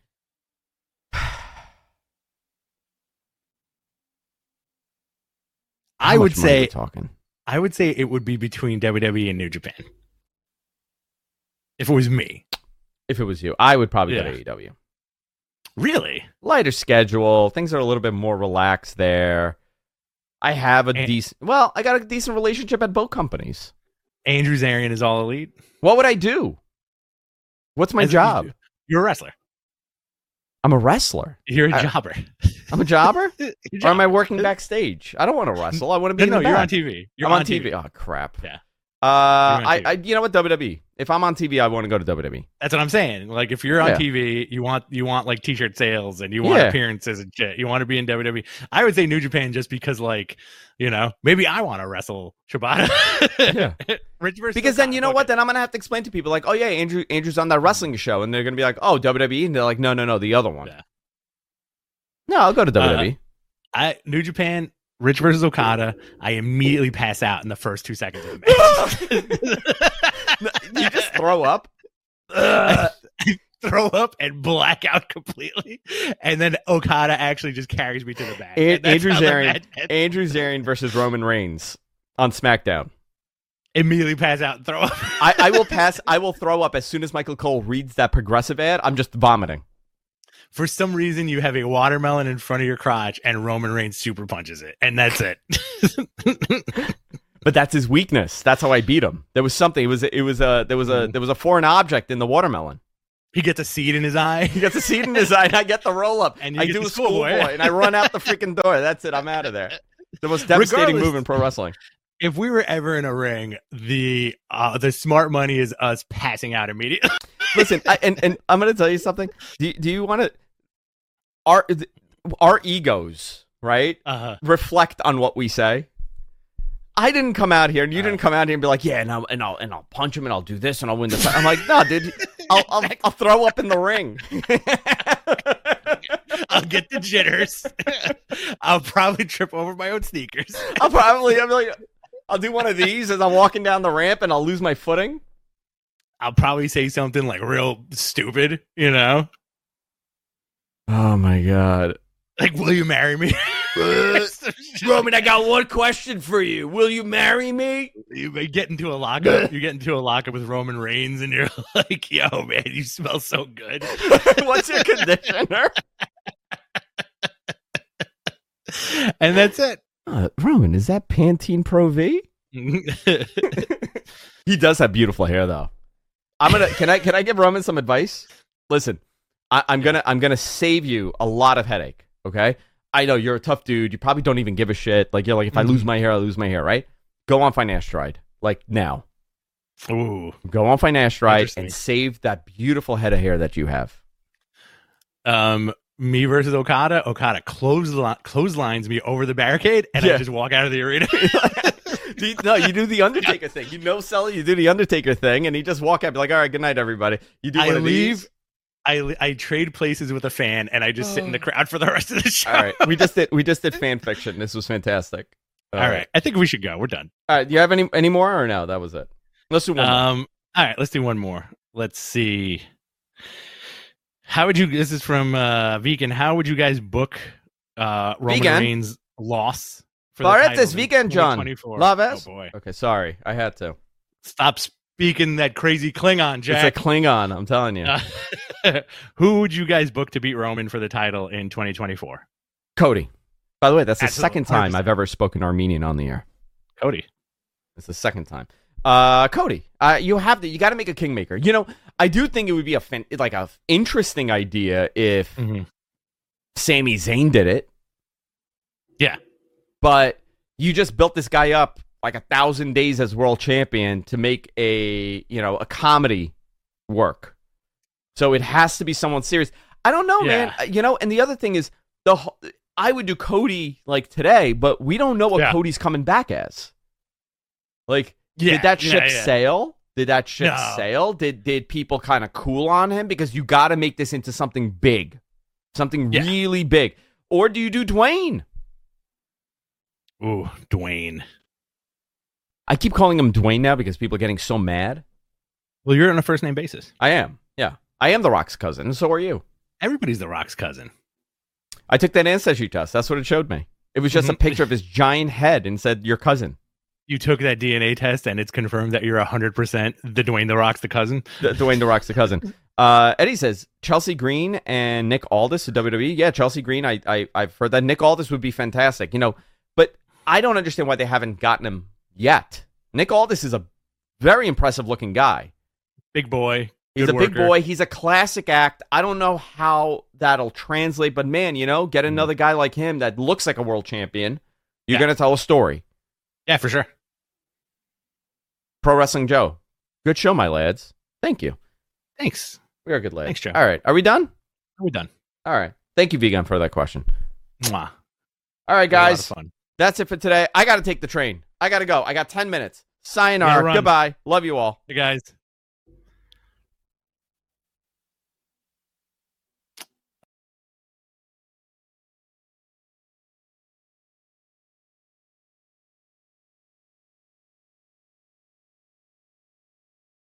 how I would much money are we say talking. I would say it would be between W W E and New Japan. If it was me. If it was you, I would probably go Yeah. to A E W. Really? Lighter schedule. Things are a little bit more relaxed there. I have a And- decent. Well, I got a decent relationship at both companies. Andrew Zarian is all elite. What would I do? What's my As a- job? You're a wrestler. I'm a wrestler. You're a I- jobber. I'm a jobber. You're a Or am I jobber. working backstage? I don't want to wrestle. I want to be No, in no, the you're back. on T V. You're I'm on T V. Oh crap. Yeah. Uh, You're on I, T V. I, you know what? W W E. If I'm on T V, I want to go to W W E. That's what I'm saying. Like if you're on Yeah. T V, you want you want like t-shirt sales and you want Yeah. appearances and shit. You want to be in W W E. I would say New Japan just because like, you know, maybe I want to wrestle Shibata. Yeah. Rich versus Because then Okada. you know Fuck what? it. Then I'm gonna have to explain to people like, oh yeah, Andrew, Andrew's on that wrestling show, and they're gonna be like, oh W W E, and they're like, no, no, no, the other one. Yeah. No, I'll go to W W E. I New Japan, Rich versus Okada. I immediately pass out in the first two seconds of the match. You just throw up. I throw up and black out completely, and then Okada actually just carries me to the back. An- And that's Andrew how the Zarian, match ends. Andrew Zarian versus Roman Reigns on SmackDown. Immediately pass out and throw up. I, I will pass. I will throw up as soon as Michael Cole reads that Progressive ad. I'm just vomiting. For some reason, you have a watermelon in front of your crotch, and Roman Reigns super punches it, and that's it. But that's his weakness. That's how I beat him. There was something. It was. It was a. There was a. There was a foreign object in the watermelon. He gets a seed in his eye. He gets a seed in his eye, and I get the roll up. And you I get do the a schoolboy, schoolboy. and I run out the freaking door. That's it. I'm out of there. The most devastating Regardless- move in pro wrestling. If we were ever in a ring, the uh, the smart money is us passing out immediately. Listen, I, and and I'm gonna tell you something. Do do you want to? Our our egos, right, Uh-huh. reflect on what we say. I didn't come out here, and you Uh-huh. didn't come out here and be like, yeah, and I'll and I'll and I'll punch him, and I'll do this, and I'll win the fight. I'm like, no, dude, I'll I'll, I'll throw up in the ring. I'll get the jitters. I'll probably trip over my own sneakers. I'll probably, I'm like, I'll do one of these as I'm walking down the ramp, and I'll lose my footing. I'll probably say something like real stupid, you know? Oh my god! Like, will you marry me? Roman, I got one question for you. Will you marry me? You get into a lockup. You get into a lockup with Roman Reigns, and you're like, "Yo, man, you smell so good." What's your conditioner? And that's it. Uh, Roman, is that Pantene Pro V? He does have beautiful hair, though. I'm gonna. Can I? Can I give Roman some advice? Listen, I, I'm gonna. I'm gonna save you a lot of headache. Okay. I know you're a tough dude. You probably don't even give a shit. Like you're like, if I lose my hair, I lose my hair, right? Go on Finasteride, like now. Ooh. Go on Finasteride and save that beautiful head of hair that you have. Um, me versus Okada. Okada clothesli- clotheslines me over the barricade, and Yeah. I just walk out of the arena. do you, no, you do the Undertaker thing. You know, Sully, you do the Undertaker thing, and he just walk out, be like, all right, good night, everybody. You do one I of leave. these. I, I trade places with a fan, and I just sit in the crowd for the rest of the show. All right, we just did we just did fan fiction. This was fantastic. All right. I think we should go. We're done. All right. Do you have any any more or no? That was it. Let's do one more. Um. All right. Let's do one more. Let's see. How would you? This is from uh, Vegan. How would you guys book uh, Roman Vegan? Reigns' loss for the All right, title this in weekend, John. twenty twenty-four? Laves? Oh boy! Okay, sorry, I had to. Stop speaking that crazy Klingon, Jack. It's a Klingon. I'm telling you, Uh, who would you guys book to beat Roman for the title in twenty twenty-four? Cody. By the way, that's the Absolutely, second one hundred time percent. I've ever spoken Armenian on the air. Cody. It's the second time. Uh, Cody, uh, you have to. You got to make a kingmaker. You know, I do think it would be a fan, like a interesting idea if Mhm. Sami Zayn did it. Yeah. But you just built this guy up like a thousand days as world champion to make a you know a comedy work. So it has to be someone serious. I don't know, Yeah. man. You know, and the other thing is the whole, I would do Cody like today, but we don't know what Yeah. Cody's coming back as. Like, Yeah, did that yeah, ship yeah. sail? Did that ship No. sail? Did did people kind of cool on him? Because you got to make this into something big, something Yeah. really big. Or do you do Dwayne? Ooh, Dwayne. I keep calling him Dwayne now because people are getting so mad. Well, you're on a first name basis. I am. Yeah. I am The Rock's cousin, and so are you. Everybody's The Rock's cousin. I took that ancestry test. That's what it showed me. It was just a Mhm. picture of his giant head and said, your cousin. You took that D N A test, and it's confirmed that you're one hundred percent the Dwayne The Rock's the cousin. D- Dwayne The Rock's the cousin. Uh, Eddie says, Chelsea Green and Nick Aldis to W W E. Yeah, Chelsea Green, I, I, I've heard that. Nick Aldis would be fantastic. You know, but I don't understand why they haven't gotten him yet. Nick Aldis is a very impressive-looking guy. Big boy. He's good a big worker. boy. He's a classic act. I don't know how that'll translate, but man, you know, get another guy like him that looks like a world champion. You're Yeah. going to tell a story. Yeah, for sure. Pro Wrestling Joe. Good show, my lads. Thank you. Thanks. We are good lads. Thanks, Joe. All right. Are we done? We're done. All right. Thank you, Vegan, for that question. Mwah. All right, Had a lot of guys. fun. That's it for today. I got to take the train. I got to go. I got ten minutes. Sayonara. Gotta run. Goodbye. Love you all. Hey, guys.